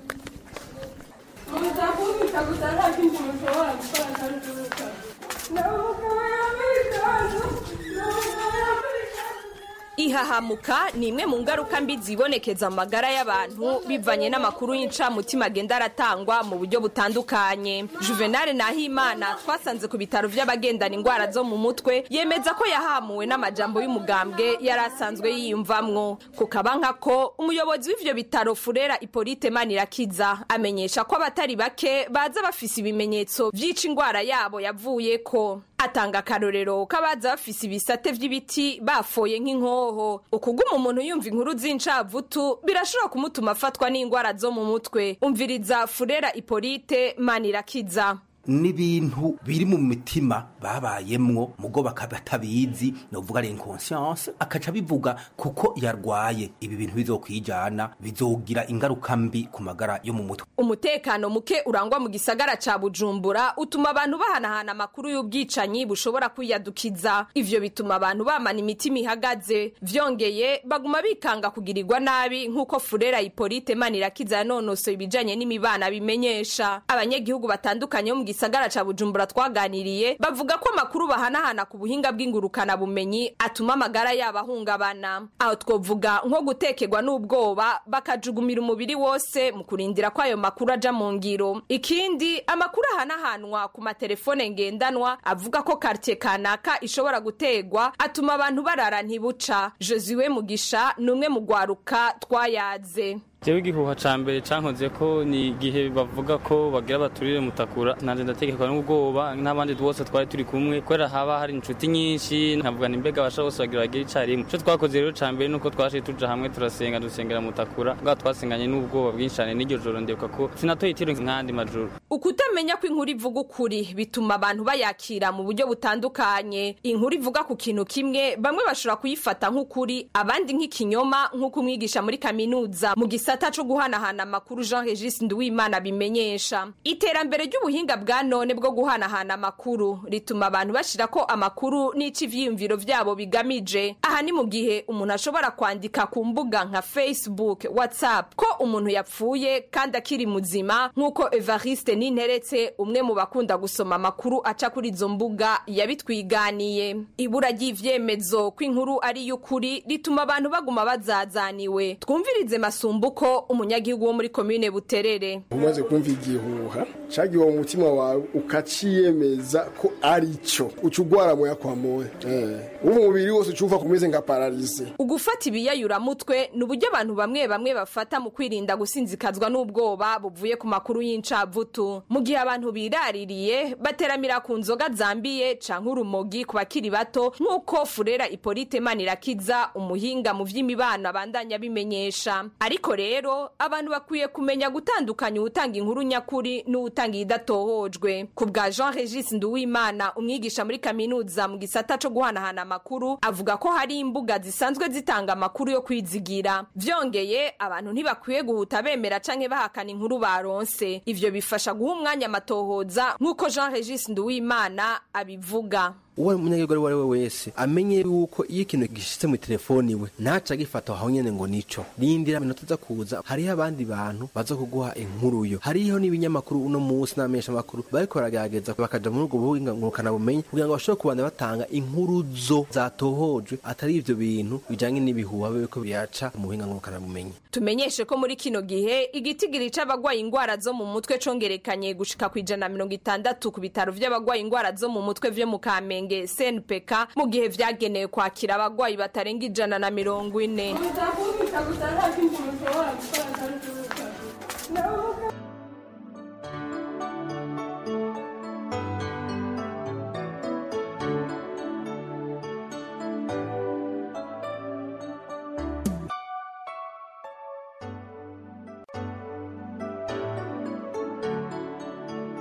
Ihahamuka ni imwe mu ngaruka mbi zibonekeza mu magara y'abantu bivanye n'amakuru y'incamutima agenda aratangwa mu buryo butandukanye. Juvenal Nahimana twasanze ku bitaro vy'abagendana ingwara zo mu mutwe yemeza ko yahamuwe n'amajambo y'umugambwe yari asanzwe yiyumvamwo. Kukabanka ko umuyobozi w'ivyo bitaro Furera Hippolyte Manirakiza amenyesha ko abatari bake baza bafise ibimenyetso vy'ica ingwara yabo yavuyeko. Atanga akarorero k'abaza bafise ibisate vy'ibiti bafoye nk'inkoho. Ukuguma umuntu yumva inkuru z'incavutu birashobora kumutuma afatwa n'ingwara zo mu mutwe. Umviriza Furera Hippolyte Manirakiza. n'ibintu biri mu mitima babayemwo mugo bakabatabizi no vuga ari inconscience akaca bivuga kuko yarwaye. Ibi bintu bizokwijana bizogira ingaruka mbi ku magara yo mu mutwe. Umutekano muke urangwa mu gisagara ca Bujumbura utuma abantu bahanahana amakuru y'ubwicanyi bushobora kwiyadukiza. Ivyo bituma abantu bamana imitima ihagaze. Vyongeye baguma bikanga kugirirwa nabi nkuko Furera Hippolyte Manirakiza yanonosoye ibijanye n'imibana bimenyesha. Abanyagihugu batandukanye mu gisagara ca Bujumbura twaganiriye bavuga ko amakuru bahanahana ku buhinga bw'ingurukana bumenyi atuma amagara y'abahungabana. Aho twovuga nko gutekerwa n'ubwoba bakajugumira umubiri wose mu kurindira ko ayo makuru aja mu ngiro. Ikindi amakuru ahanahanwa ku matelefone ngendanwa avuga ko quartier kanaka ishobora gutegwa atuma abantu barara ntibuca. Josue Mugisha numwe mu gwaruka twayaze. Jewe igihuha ca mbere cankoze ko ni igihe bavuga ko bagira baturire Mutakura, nanje ndategekwa n'ubwoba n'abandi twose twari turi kumwe kwera haba hari inshuti nyinshi nkavuga ni mbega basha bose bagira bagira icarimwe. Cyo twakoze rero ca mbere nuko twashe tuja hamwe turasenga dusengera Mutakura bwa twasenganye n'ubwoba bwinshane n'iryo joro ndeka ko sinatoye itiro nkandi majuru. Ukutamenya ko inkuru ivuga ukuri bituma abantu bayakira mu buryo butandukanye. Inkuru ivuga ku kintu kimwe bamwe bashobora kuyifata nk'ukuri abandi nk'ikinyoma nk'uko umwigisha muri kaminuza mu gisa tacho guhanahana amakuru Jean Regis Nduwimana bimenyesha. Iterambere ry'ubuhinga bwa none bwo guhanahana amakuru rituma abantu bashira ko amakuru n'ici vyiyumviro vyabo bigamije. Aha ni mu gihe umuntu ashobora kwandika ku mbuga nka Facebook, WhatsApp ko umuntu yapfuye kandi akiri muzima nkuko Evariste Ninteretse umwe mu bakunda gusoma amakuru aca kuri izo mbuga yabitwiganiye. Ibura ry'ivyemezo kw'inkuru ari y'ukuri rituma abantu baguma bazazaniwe. Twumvirize Masumbuko umunyagihugu wo muri commune Buterere. Umaze kumva igihuha cagiye mu mutima wawe ukaciyemeza ko ari cyo ucugwara moya kwa moya eh umubiri wose ucuva kumeze nga paralyse. Ugufata ibiyayura mutwe n'uburyo abantu bamwe bamwe bafata mu kwirinda gusinzikazwa n'ubwoba buvuye ku makuru y'incavutu. Mu gihe abantu biraririye bateramira ku nzoga zambiye canke urumogi ku bakiri bato nkuko Furera Hippolyte Manirakiza umuhinga mu vy'imibano abandanya bimenyesha. Ariko rero abantu bakwiye kumenya gutandukanya utanga inkuru nyakuri n'utanga idatohojwe. Ku bwa Jean Regis Nduwimana umwigisha muri kaminuza mu gisata cyo guhanahana amakuru avuga ko hari imbuga zisanzwe zitanga amakuru yo kwizigira. Vyongeye abantu ntibakwiye guhuta bemera canke bahakana inkuru baronse. Ivyo bifasha guha umwanya amatohoza nkuko Jean Regis Nduwimana abivuga. Uwe munyagihugu ari we wese amenye yuko iyo ikintu gishitse mu telefoni we ntaca gifata aho nyene ngo nico rindira minota za kuza. Hariho abandi bantu baza kuguha inkuru yo. Hariho n'ibinyamakuru uno munsi n'amesha makuru bariko baragerageza bakaja muri ubwo buhinga ngurukana bumenyi kugira ngo bashobore kubanda batanga inkuru zo zatohojwe atari ivyo bintu bijanye n'ibihuha biko biyaca mu buhinga ngurukana bumenyi. Tumenyeshe ko muri kino gihe igitigiri c'abagwaye ingwara zo mu mutwe congerekanye gushika ku ijana na mirongo itandatu ku bitaro vy'abagwaye ingwara zo mu mutwe vyo mu Kamenge S N P K mu gihe vyagenewe kwakira abagwayi batarenga ijana na mirongo ine.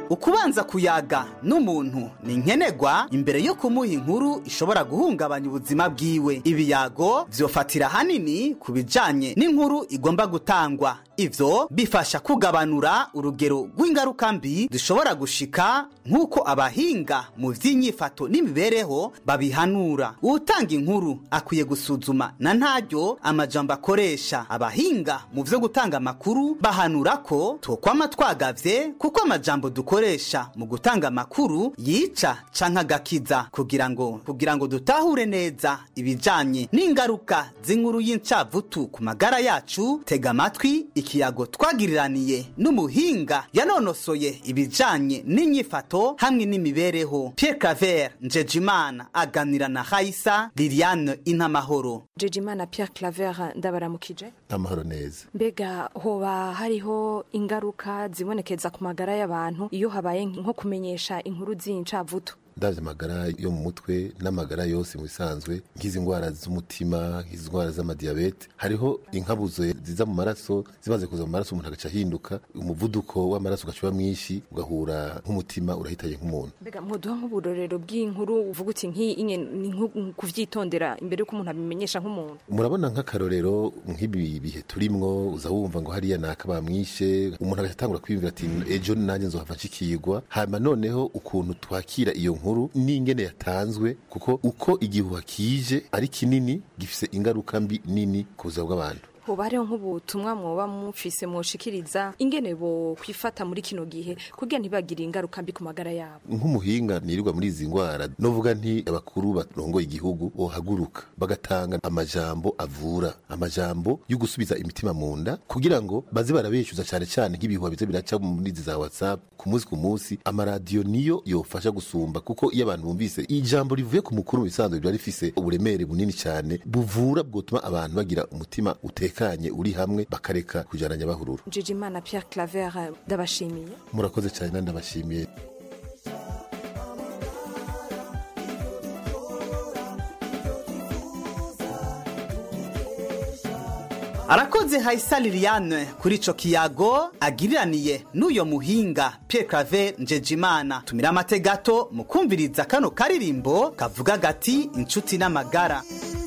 ukubanza kuyaga n'umuntu ni nkenerwa imbere yo kumuha inkuru ishobora guhungabanya ubuzima bwiwe. Ibiyago vyofatira hanini ku bijanye n'inkuru igomba gutangwa. Ivyo bifasha kugabanura urugero rw'ingaruka mbi zishobora gushika nk'uko abahinga mu vy'inyifato n'imibereho babihanura. Utanga inkuru akwiye gusuzuma na ntaryo amajambo akoresha. Abahinga mu vyo gutanga amakuru bahanura ko twokwama twagavye kuko amajambo dukoresha mu gutanga amakuru yica canke agakiza. Kugira ngo kugira ngo dutahure neza ibijanye n'ingaruka z'inkuru y'incavutu ku magara yacu, tega amatwi ikiyago twagiriraniye n'umuhinga yanonosoye ibijanye n'inyifato hamwe n'imibereho. Pierre Claver Njejimana aganira na Haisa Liliane Inamahoro. Njejimana Pierre Claver, ndabaramukije. Amahoro neza. Mbega hoba hariho ingaruka zibonekeza ku magara y'abantu iyo habaye nko kumenyesha inkuru z'incavutu? Ndaje amagara yo mu mutwe n'amagara yose mu bisanzwe nk'izi ngwara z'umutima, nk'izi ngwara z'amadiyabete, hariho inkabuzo ziza mu maraso, zimaze kuza mu maraso umuntu agaca hinduka, umuvuduko w'amaraso ugacuba mwinshi, ugahura nk'umutima urahitaye nk'umuntu. Mbega mwoduha nk'uburorero bw'inkuru uvuga uti nk'iyi ni nko kuvyitondera imbere yuko umuntu abimenyesha nk'umuntu? Murabona nk'akarorero nk'ibi bihe turimwo, uza wumva ngo hariya naka bamwishe, umuntu agatangura kwiyumvira ati ejo nanjye nzohava nshikirwa. Hama noneho ukuntu twakira iyo nkuru n'ingene yatanzwe, kuko uko igihuha kije ari kinini gifise ingaruka mbi nini ku buzima bw'abantu. Hoba hariho nk'ubutumwa mwoba mufise mwoshikiriza ingene bo kwifata muri kino gihe kugira ntibagire ingaruka mbi ku magara yabo? Nk'umuhinga nirirwa muri izi ngwara novuga nti abakuru barongoye igihugu bohaguruka bagatanga amajambo avura, amajambo yo gusubiza imitima mu nda kugira ngo baze barabeshuza cyane cyane nk'ibihuha bize biraca muri za WhatsApp ku munsi ku munsi. Amaradiyo niyo yofasha gusumba, kuko iyo abantu bumvise ijambo rivuye ku mukuru bisanzwe biba rifise uburemere bunini cyane buvura, bwotuma abantu bagira umutima uteka kanye uri hamwe bakareka kujana nyabahururu. Njejimana Pierre Claver, ndabashimiye. Murakoze cyane, ndabashimiye. Arakoze Haisa Liliane kuri ico kiyago agiriraniye n'uyo muhinga Pierre Claver Njejimana. Tumira amategato mu kumviriza kano karirimbo kavuga gati inshuti n'amagara.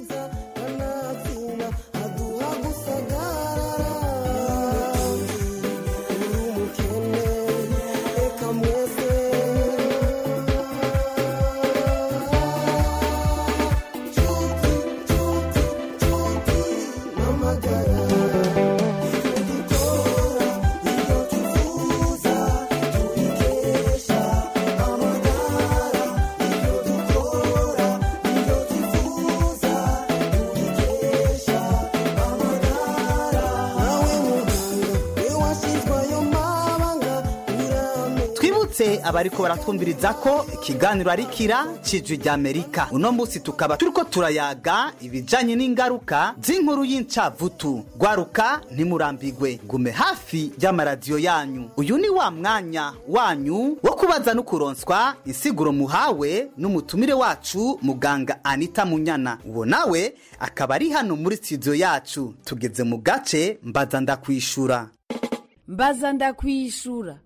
Abariko baratwumviriza ko ikiganiro ari kira cijwi rya Amerika. Uno munsi tukaba turiko turayaga ibijanye n'ingaruka z'inkuru y'incavutu. Gwaruka ntimurambigwe, gume hafi y'amaradiyo yanyu. Uyu ni wa mwanya wanyu wo kubaza no kuronswa insiguro muhawe n'umutumire wacu muganga Anita Munyana. Uwo nawe akaba ari hano muri studio yacu. Tugeze mu gace mbaza ndakwishura. Mbaza ndakwishura.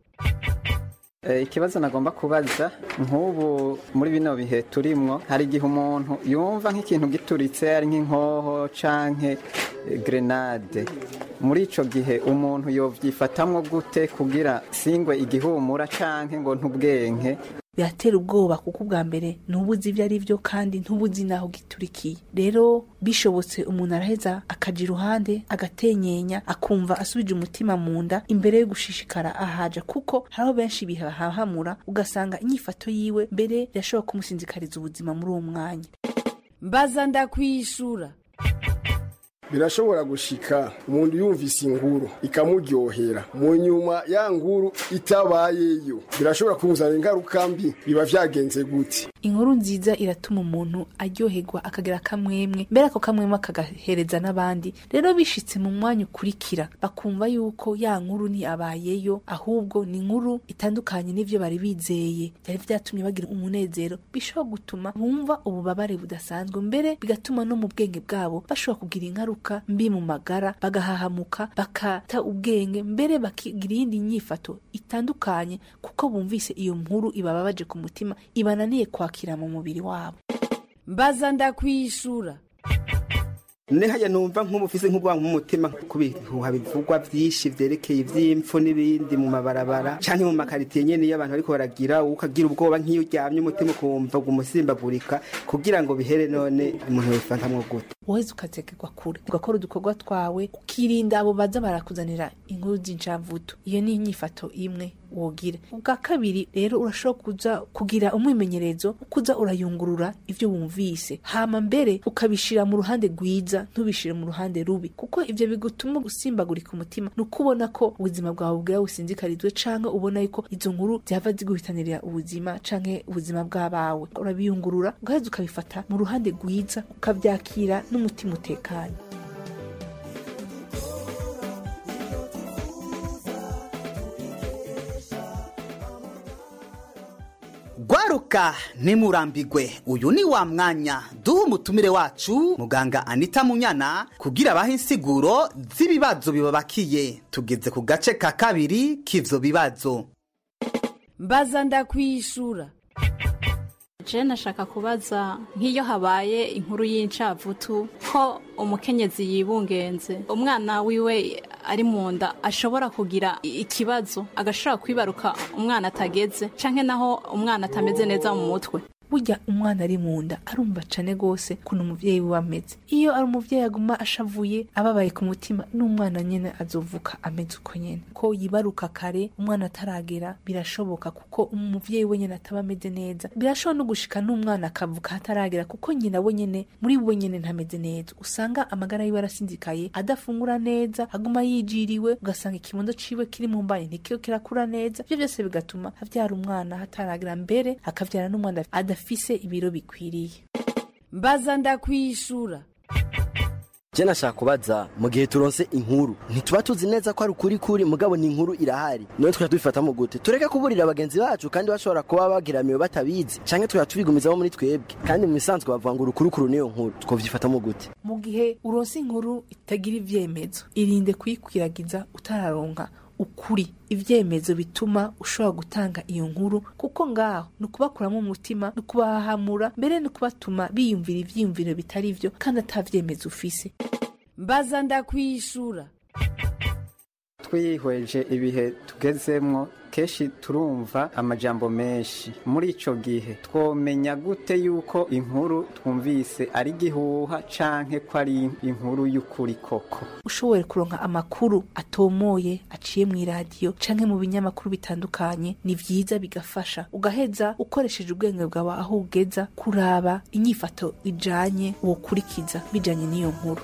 Ikibazo nagomba kubaza nk'ubu muri bino bihe turimwo, hari igihe umuntu yumva nk'ikintu gituritse ari nk'inkoho canke grenade. Muri ico gihe umuntu yovyifatamwo gute kugira singwe igihumura canke ngo ntubwenke? Biratera ubwoba kuko ubwa mbere ntubuzi ibyo ari byo kandi ntubuzi naho giturikiye. Rero bishobotse umuntu araheza akaja iruhande agatenyenya akumva asubije umutima mu nda imbere yo gushishikara ahaja, kuko hariho benshi bihahamura ugasanga inyifato yiwe mbere yashobora kumusinzikariza ubuzima muri uwo mwanya. Mbaza ndakwishura. Birashobora gushika umuntu yumvise inkuru ikamuryohera, mu nyuma ya nkuru itabayeyo birashobora kumuzana ingaruka mbi. Biba vyagenze gute? Inkuru nziza iratuma umuntu aryoherwa akagira kamwemwe, mbere ako kamwemwe akagahereza n'abandi. Rero bishitse mu mwanya ukurikira bakumva yuko ya nkuru ni abayeyo, ahubwo ni inkuru itandukanye n'ivyo bari bizeye, byari vyatumye bagira umunezero, bishobora gutuma bumva ububabare budasanzwe, mbere bigatuma no mu bwenge bwabo bashobora kugira ingaruka ingaruka mbi mu magara bagahahamuka bakata ubwenge mbere bakigira iyindi nyifato itandukanye kuko bumvise iyo nkuru ibababaje ku mutima ibananiye kwakira mu mubiri wabo. Mbaza ndakwishura. Nehaya numva nk'umufise nk'ubwa nk'umutima kubihuha bivugwa byinshi vyerekeye ivy'imfo n'ibindi mu mabarabara canke mu makaritiye nyene y'abantu ariko baragira ukagira ubwoba nk'iyo uryamye umutima kumva gumusimbagurika kugira ngo bihere none umuntu yifantamwo gute. Weze ukazekerwa kure ugakora udukorwa twawe ukirinda abo baza barakuzanira inkuru z'incavuto. Iyo ni inyifato imwe wogira. Ubwa kabiri rero urashobora kuza kugira umwimenyerezo ukuza urayungurura ivyo wumvise hama mbere ukabishira mu ruhande rwiza ntubishire mu ruhande rubi kuko ivyo bigutuma gusimbagurika umutima nukubona ko ubuzima bwawe bwa businzikarizwe canke ubona yuko izo nkuru zihava ziguhitanira ubuzima canke ubuzima bw'abawe. Urabiyungurura ugaheza ukabifata mu ruhande rwiza ukavyakira n'umutima utekanye. Gwaruka nimurambigwe uyu ni wa mwanya duha umutumire wacu muganga Anita Munyana kugira abahe insiguro z'ibibazo bibabakiye. Tugeze ku gace ka kabiri k'ivyo bibazo. Mbaza ndakwishura. Je nashaka kubaza nk'iyo habaye inkuru y'incavutu ko umukenyezi yibungenze umwana wiwe ari munda ashobora kugira ikibazo agashobora kwibaruka umwana atageze canke naho umwana atameze neza mu mutwe. Burya umwana ari munda arumva cane gose kuno umuvyeyi we ameze. Iyo ari umuvyeyi aguma ashavuye ababaye ku mutima n'umwana nyene azovuka ameze uko nyene. Ko yibaruka kare umwana ataragera birashoboka kuko umuvyeyi we nyene ataba ameze neza. Birashobora no gushika n'umwana akavuka ataragera kuko nyina we nyene muri we nyene ntameze neza. Usanga amagara yiwe arasinzikaye adafungura neza aguma yijiriwe ugasanga ikibondo ciwe kiri mu mbanye ntikiyo kirakura neza. Ivyo byose bigatuma avyara umwana hataragera mbere akavyara n'umwana adafise ibiro bikwiriye. Mbaza ndakwishura. Je nashaka kubaza mu gihe turonse inkuru ntituba tuzi neza ko ari ukuri kuri mugabo ni inkuru irahari none twa dufata mu gute tureke kuburira abagenzi bacu kandi bashobora kuba bagiramiwe batabizi canke twa tubigumizamo muri twebwe kandi mu misanzwe bavuga urukuru kuri niyo nkuru twovyifata mu gute. Mu gihe uronse inkuru itagira ivyemezo irinde kuyikwiragiza utararonka ukuri ivyemezo bituma ushobora gutanga iyo nkuru kuko ngaho nukubakuramo umutima nukubahamura mbere nukubatuma biyumvira ivyiyumviro bitari vyo kandi atavyemezo ufise. Mbaza ndakwishura. Twihweje ibihe tugezemwo keshi turumva amajambo menshi muri ico gihe twomenya gute yuko inkuru twumvise ari gihuha canke ko ari inkuru y'ukuri koko. Ushobora kuronka amakuru atomoye aciye mu radio canke mu binyamakuru bitandukanye ni vyiza bigafasha ugaheza ukoresheje ubwenge bwawe aho ugeza kuraba inyifato ijanye wokurikiza bijanye n'iyo nkuru.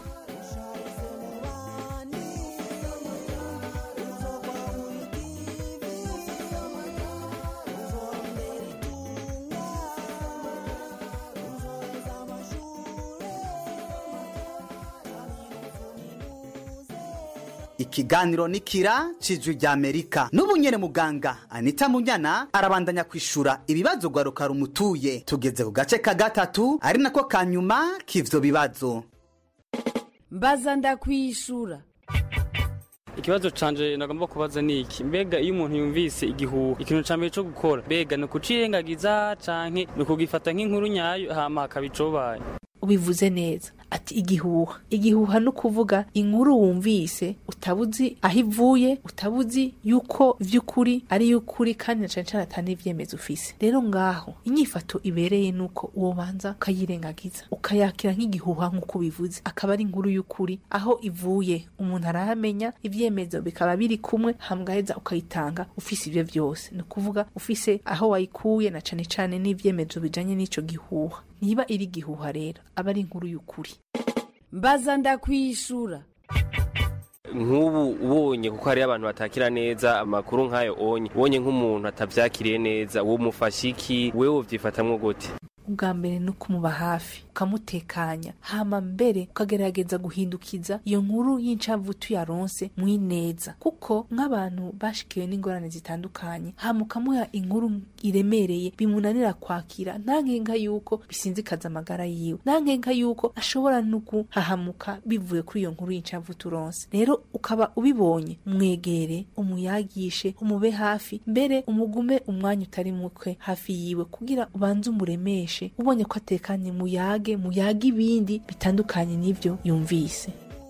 Ikiganiro nikira cijwi rya Amerika n'ubunyene muganga Anita Munyana arabandanya kwishura ibibazo gwaruka rumutuye. Tugeze ku gace ka gatatu ari nako kanyuma k'ivyo bibazo. Mbaza ndakwishura. Ikibazo canje nagomba kubaza niki mbega iyo umuntu yumvise igihuha ikintu cambe cyo gukora mbega no kucirengagiza canke no kugifata nk'inkuru nyayo hama akabicobaye. Ubivuze neza ati igihuha igihuha no kuvuga inkuru wumvise utabuzi ahivuye utabuzi yuko vy'ukuri ari yukuri kandi cyane cyane atani ivyemezo ufise. Rero ngaho inyifato ibereye nuko uwo banza kayirengagiza ukayakira nk'igihuha nkuko bivuze akaba ari inkuru yukuri aho ivuye umuntu arahamenya ivyemezo bikaba biri kumwe hamgaheza ukayitanga ufise ivyo vyose no kuvuga ufise aho wayikuye na cyane cyane n'ivyemezo bijanye n'ico gihuha. Niba iri gihuha rero aba ari inkuru y'ukuri. Mbaza ndakwishura. Nk'ubu ubonye kuko hari abantu batakira neza amakuru nk'ayo onye ubonye nk'umuntu atavyakiriye neza wo mufashiki wewe uvyifatamwo gute? ubwa mbere no kumuba hafi ukamutekanya hama mbere ukagerageza guhindukiza iyo nkuru y'incavutu yaronse mwineza kuko nk'abantu bashikiwe n'ingorane zitandukanye hama ukamuha inkuru iremereye bimunanira kwakira nta nkenga yuko bisinzikaza amagara yiwe nta nkenga yuko ashobora no guhahamuka bivuye kuri iyo nkuru y'incavutu ronse rero ukaba ubibonye mwegere umuyagishe umube hafi mbere umugume umwanya utari mukwe hafi yiwe kugira ubanze umuremeshe ubonye ko atekanye muyage muyage ibindi bitandukanye n'ivyo yumvise.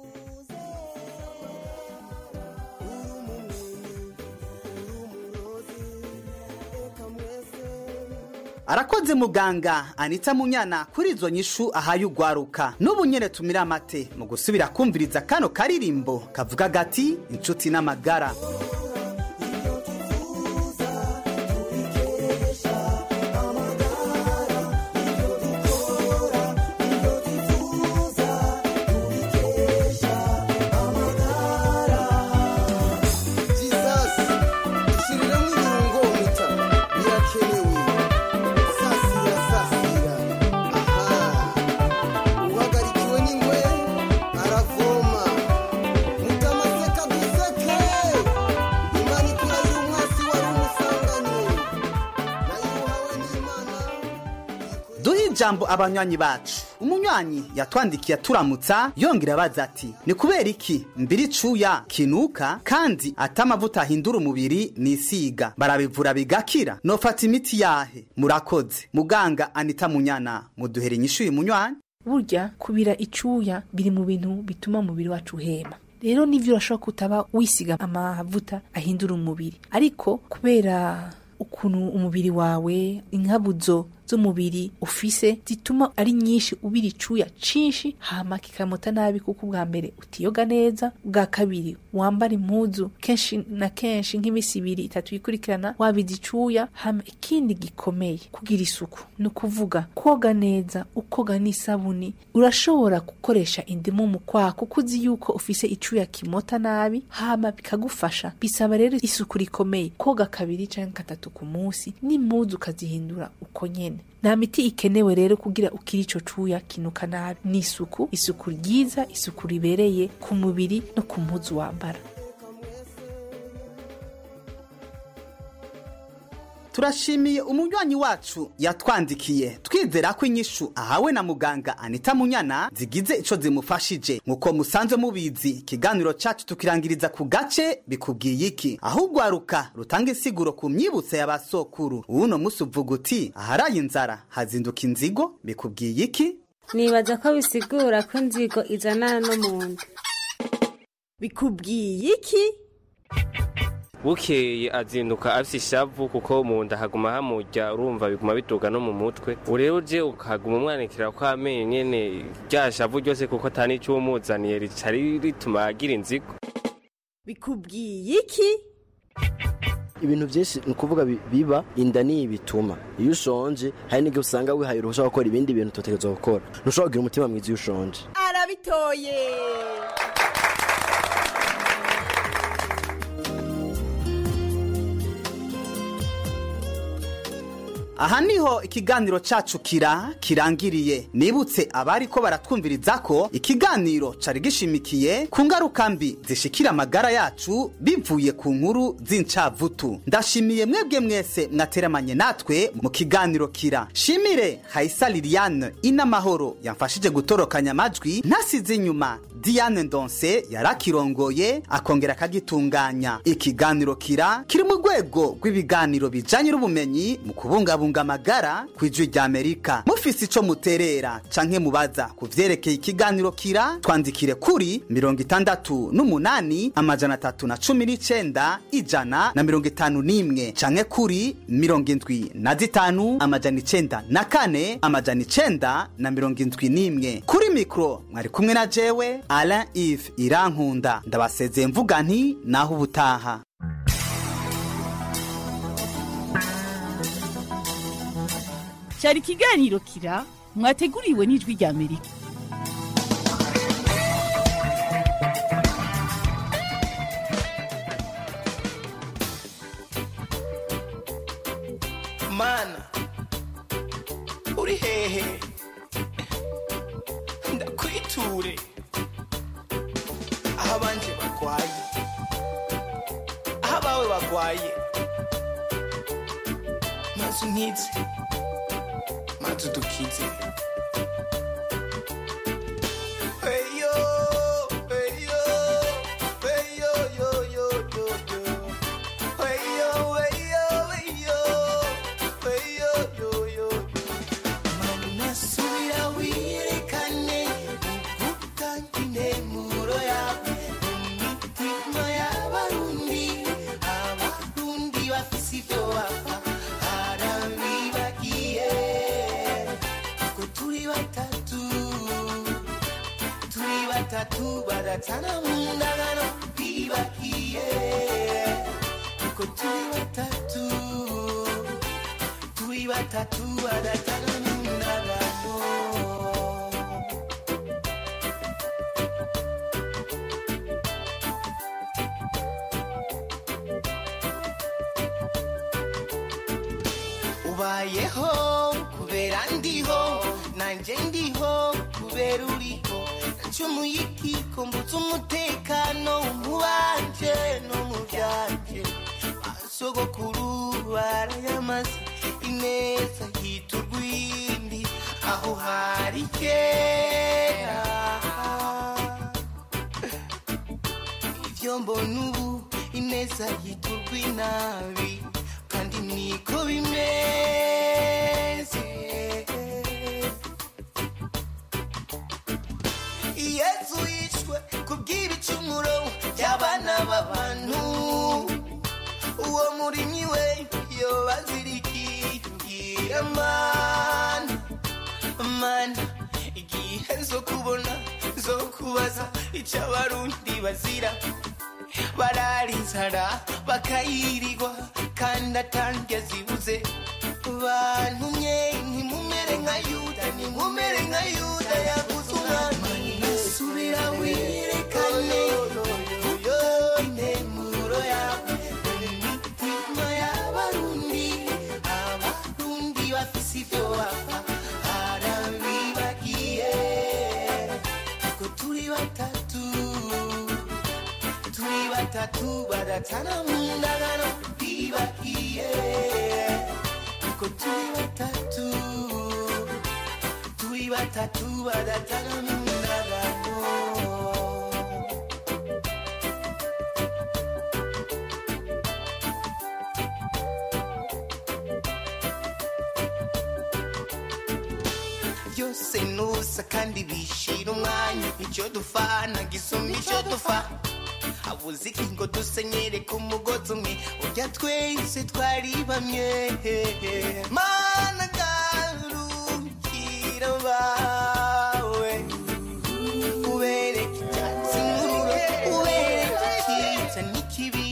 Arakoze muganga Anita Munyana kuri izo nyishu ahaye ugwaruka n'ubu nyene tumira amate mu gusubira kumviriza kano karirimbo kavuga gati inshuti n'amagara. Jambo abanywanyi bacu umunywanyi yatwandikiye aturamutsa yongera abaza ati ni kubera iki mbiri cuya kinuka kandi atamavuta ahindura umubiri nisiga barabivura bigakira nofata imiti yahe murakoze muganga Anita Munyana muduhere inyishu y'umunywanyi. Burya kubira icuya biri mu bintu bituma umubiri wacu uhema rero nivyo urashobora kutaba wisiga amavuta ahindura umubiri ariko kubera ukuntu umubiri wawe inkabuzo z'umubiri ufise zituma ari nyinshi ubiri cuya cinshi hama kikamota nabi kuko ubwa mbere utiyoga neza bwa kabiri wambara impuzu kenshi na kenshi nk'imisi ibiri itatu ikurikirana wabizicuya hama ikindi gikomeye kugira isuku no kuvuga koga neza ukoga n'isabuni urashobora gukoresha indimu mu kwako kuzi yuko ufise icuya kimota nabi hama bikagufasha bisaba rero isuku rikomeye koga kabiri canke gatatu ku munsi n'impuzu ukazihindura uko nyene na miti ikenewe rero kugira ukiri ico cuya kinuka nabi ni isuku isuku ryiza isuku ribereye ku mubiri no ku mpuzu wambara. Turashimiye umunywanyi wacu yatwandikiye twizera ko inyishu ahawe na muganga Anita Munyana zigize ico zimufashije nkuko musanzwe mubizi kiganiro cacu tukirangiriza ku gace bikubwiye iki ahubwo aruka rutanga isiguro ku myibutse y'abasokuru uno musi uvuga uti aharaye inzara hazinduka inzigo bikubwiye iki nibaza ko bisigura ko inzigo izanana no muntu bikubwiye iki bukeye azinduka afise ishavu kuko mu nda haguma hamurya urumva biguma bituga no mu mutwe urero je ukaguma umwanikira ko amenye nyene rya shavu ryose kuko atani cyo umuzaniye ricari rituma agira inzigo bikubwiye iki ibintu byinshi nukuvuga biba inda ni bituma iyo ushonje hari n'igihe usanga wihaye uruhushya gukora ibindi bintu tutegerezwa gukora ntushobora kugira umutima mwiza iyo ushonje. Arabitoye. Aha niho ikiganiro cacu kira kirangiriye nibutse abari ko baratwumviriza ko ikiganiro cari gishimikiye ku ngaruka mbi zishikira amagara yacu bivuye ku nkuru z'incavutu. Ndashimiye mwebwe mwese mwateramanye natwe mu kiganiro kira. Shimire Haisa Liliane Inamahoro yamfashije gutorokanya amajwi ntasize inyuma Diane Ndonse yarakirongoye akongera akagitunganya. Ikiganiro kira kiri mu rwego rw'ibiganiro bijanye n'ubumenyi mu kubungabunga amagara kwijwi rya Amerika. Mufise ico muterera canke mubaza kuvyerekeye ikiganiro kira twandikire kuri mirongo itandatu n'umunani amajana atatu na cumi n'icenda ijana na mirongo itanu n'imwe canke kuri mirongo indwi na zitanu amajana icenda na kane amajana icenda na mirongo indwi n'imwe. Kuri mikro mwari kumwe na jewe Alain Yves Irankunda ndabasezeye mvuga nti naho ubutaha. Cyari kiganiro kira mwateguriwe n'ijwi rya Amerika. Mana uri hehe ndakwiture aho abanje bagwaye aho abawe bagwaye maze unkize maze udukize eyo eyo eyo yo yo yo yo eyo eyo eyo eyo yo yo mana subira wirekane ugutanga intemuro yawe imitima y'abarundi abarundi bafise ivyo bapfa harabibagiye ko turi batatu turi batatu baratana mu ndagano bibagiye ko turi batatu turi batatu baratana mu ndagano ubayeho kubera ndiho nanje ndiho kubera uriho nacumuye ikiko mbutse umutekano mu banje no mu byanje basogokuru barayamaze ineza hita urwindi aho hari kera ivyo mbona ubu ineza hita urwinabi kandi niko bimeze yesu yishwe kubw'ibicumuro by'abana b'abantu uwo murimyi we yobazirikiye mana mana igihe zo kubona zo kubaza icyo abarundi bazira bararizara bakayirirwa kandi atange zibuze bantumye ntimumere nka yuda ntimumere nka yuda yaguze umwana subira wirekane intemuro yawe imitima y'abarundi abarundi bafise ivyo bapfa harabibagiye ko turi batatu turi batatu baratana mu ndagano bibagiye ko turi batatu turi batatu baratana mu ndagano byose nusa kandi bishira umwanya icyo dufana gisumba icyo dufa abuze iki ngo dusenyere ku mugozi umwe urya twese twari bamwe mana garukira bawe ubereke icyatsi n'ururo ubereke icyiza n'ikibi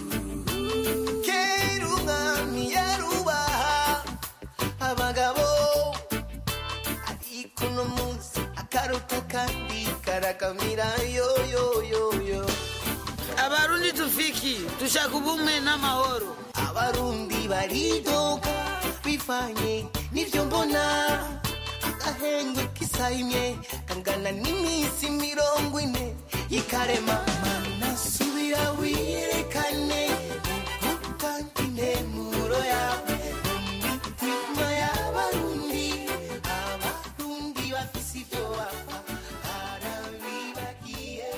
kera umwami yarubaha abagabo ariko uno munsi akaruta kandi karakamira yo yo yo yo abarundi tufiki dushaka ubumwe n'amahoro abarundi baridoga bivanye n'ivyo mbona agahengwe kisayimye kangana n'iminsi mirongo ine yikarema mana subira wirekane ugutanga intemuro yawe imitima y'abarundi abarundi bafise ivyo bapfa harabibagiye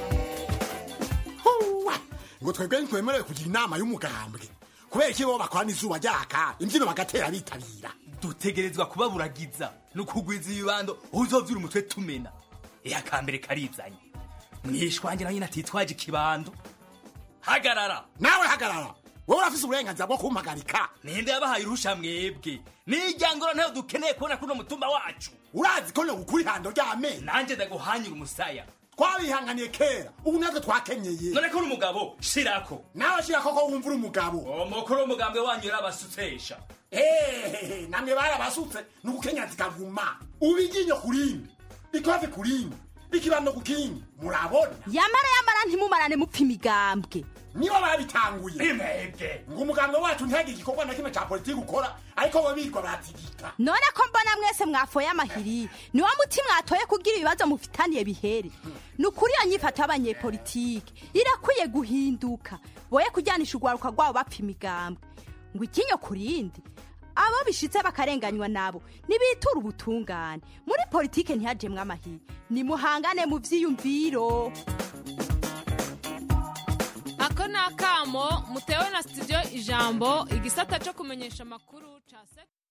ngo twebwe ntitwemerewe kugira inama y'umugambwe kubera iki bo bakorana izuba ryaka imbyino bagatera bitabira dutegerezwa kubaburagiza no kugwiza ibibando uzovyura umutwe tumena iya kambere karizanye mwishwange nawe nyine atitwaje ikibando hagarara nawe hagarara wowe urafise uburenganzira bwo kumpagarika ninde yabahaye urusha mwebwe nijyangoro ntayo dukeneye kubona kuno mutumba wacu urazi ko no gukuri hando ry'amena nanje ndaguhanyira umusaya twabihanganiye kera ubu natwe twakenyeye none ko uri umugabo shirako nawe shirako ko wumva uri umugabo umukuru w'umugambwe wanyu yarabasutsesha ehehe namwe barabasutse n'ugukenya zikaguma ubiginyo kurindi ikoze kurindi ikibando kukinyi murabona yamara yamara nyamara ntimumarane mupfa imigambwe nibo babitanguye imwebwe ngo umuganga wacu ntihagire igikorwa na kimwe ca politiki ukora ariko bo bigwa batigita none ko mbona mwese mwafoye amahiri niwo muti mwatoye kugira ibibazo mufitaniye bihere ni ukuri iyo nyifato y'abanyepolitike irakwiye guhinduka boye kujyanisha urwaruka rwabo bapfa imigambwe ngo ikinyo ku rindi abo bishitse bakarenganywa nabo nibitura ubutungane muri politike ntihajemwe amahiri nimuhangane mu vyiyumviro. Ako ni akamo mutewe na studio Ijambo igisata cyo kumenyesha amakuru ca